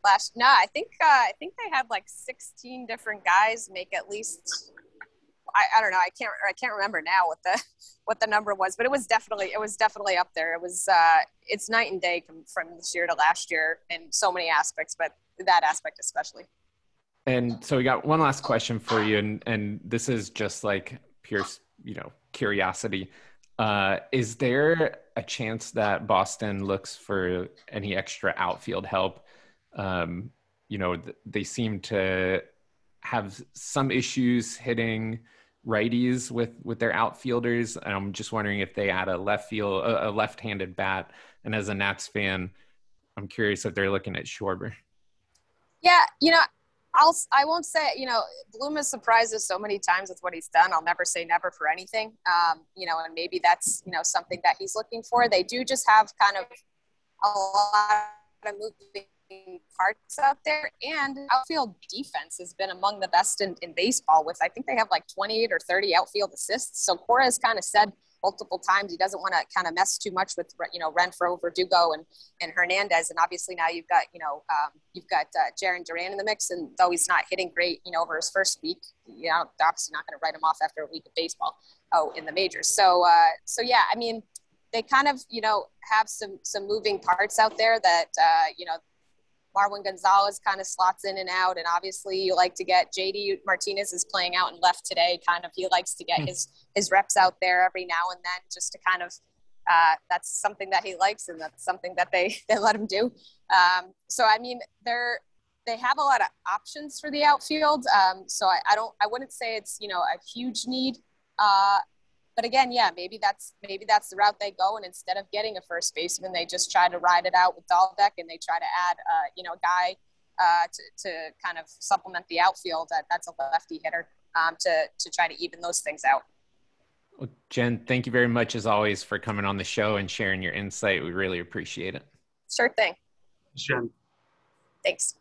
I think they had like 16 different guys make at least, I don't know, I can't remember now what the number was, but it was definitely up there. It was it's night and day from this year to last year in so many aspects, but that aspect especially. And so we got one last question for you, and this is just like pure, you know, curiosity. Is there a chance that Boston looks for any extra outfield help? You know, they seem to have some issues hitting righties with their outfielders. And I'm just wondering if they add a left-handed bat. And as a Nats fan, I'm curious if they're looking at Schwarber. Yeah, you know, I won't say, you know, Bloom has surprised us so many times with what he's done. I'll never say never for anything. You know, and maybe that's, you know, something that he's looking for. They do just have kind of a lot of moving parts out there, and outfield defense has been among the best in baseball with, I think they have like 28 or 30 outfield assists. So Cora has kind of said multiple times he doesn't want to kind of mess too much with, you know, Renfroe, Verdugo, and Hernandez. And obviously now you've got, you know, Jarren Duran in the mix, and though he's not hitting great, you know, over his first week, you know, obviously not going to write him off after a week of baseball in the majors. So yeah, I mean, they kind of, you know, have some moving parts out there that, you know, Marwin Gonzalez kind of slots in and out. And obviously you like to get JD Martinez is playing out and left today. Kind of, he likes to get his reps out there every now and then just to kind of, that's something that he likes. And that's something that they let him do. So, I mean, they have a lot of options for the outfield. So I wouldn't say it's, you know, a huge need. But again, yeah, maybe that's the route they go. And instead of getting a first baseman, they just try to ride it out with Dahlbeck, and they try to add, you know, a guy to kind of supplement the outfield. That's a lefty hitter to try to even those things out. Well, Jen, thank you very much as always for coming on the show and sharing your insight. We really appreciate it. Sure thing. Jen. Thanks.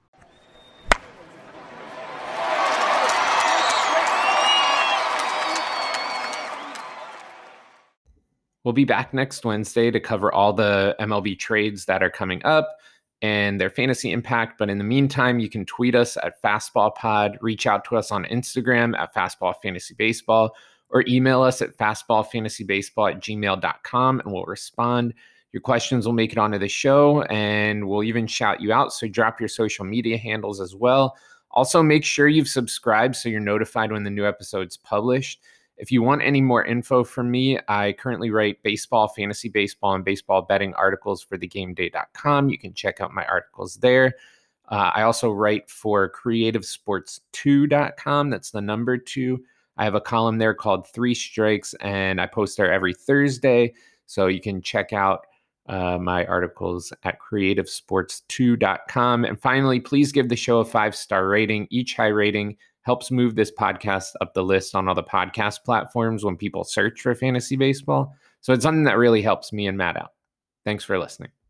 We'll be back next Wednesday to cover all the MLB trades that are coming up and their fantasy impact. But in the meantime, you can tweet us at Fastball Pod, reach out to us on Instagram at Fastball Fantasy Baseball, or email us at fastballfantasybaseball@gmail.com, and we'll respond. Your questions will make it onto the show, and we'll even shout you out. So drop your social media handles as well. Also, make sure you've subscribed so you're notified when the new episode's published. If you want any more info from me, I currently write baseball, fantasy baseball, and baseball betting articles for thegameday.com. You can check out my articles there. I also write for creativesports2.com. That's the number 2. I have a column there called 3 Strikes, and I post there every Thursday. So you can check out my articles at creativesports2.com. And finally, please give the show a 5-star rating. Each high rating helps move this podcast up the list on all the podcast platforms when people search for fantasy baseball. So it's something that really helps me and Matt out. Thanks for listening.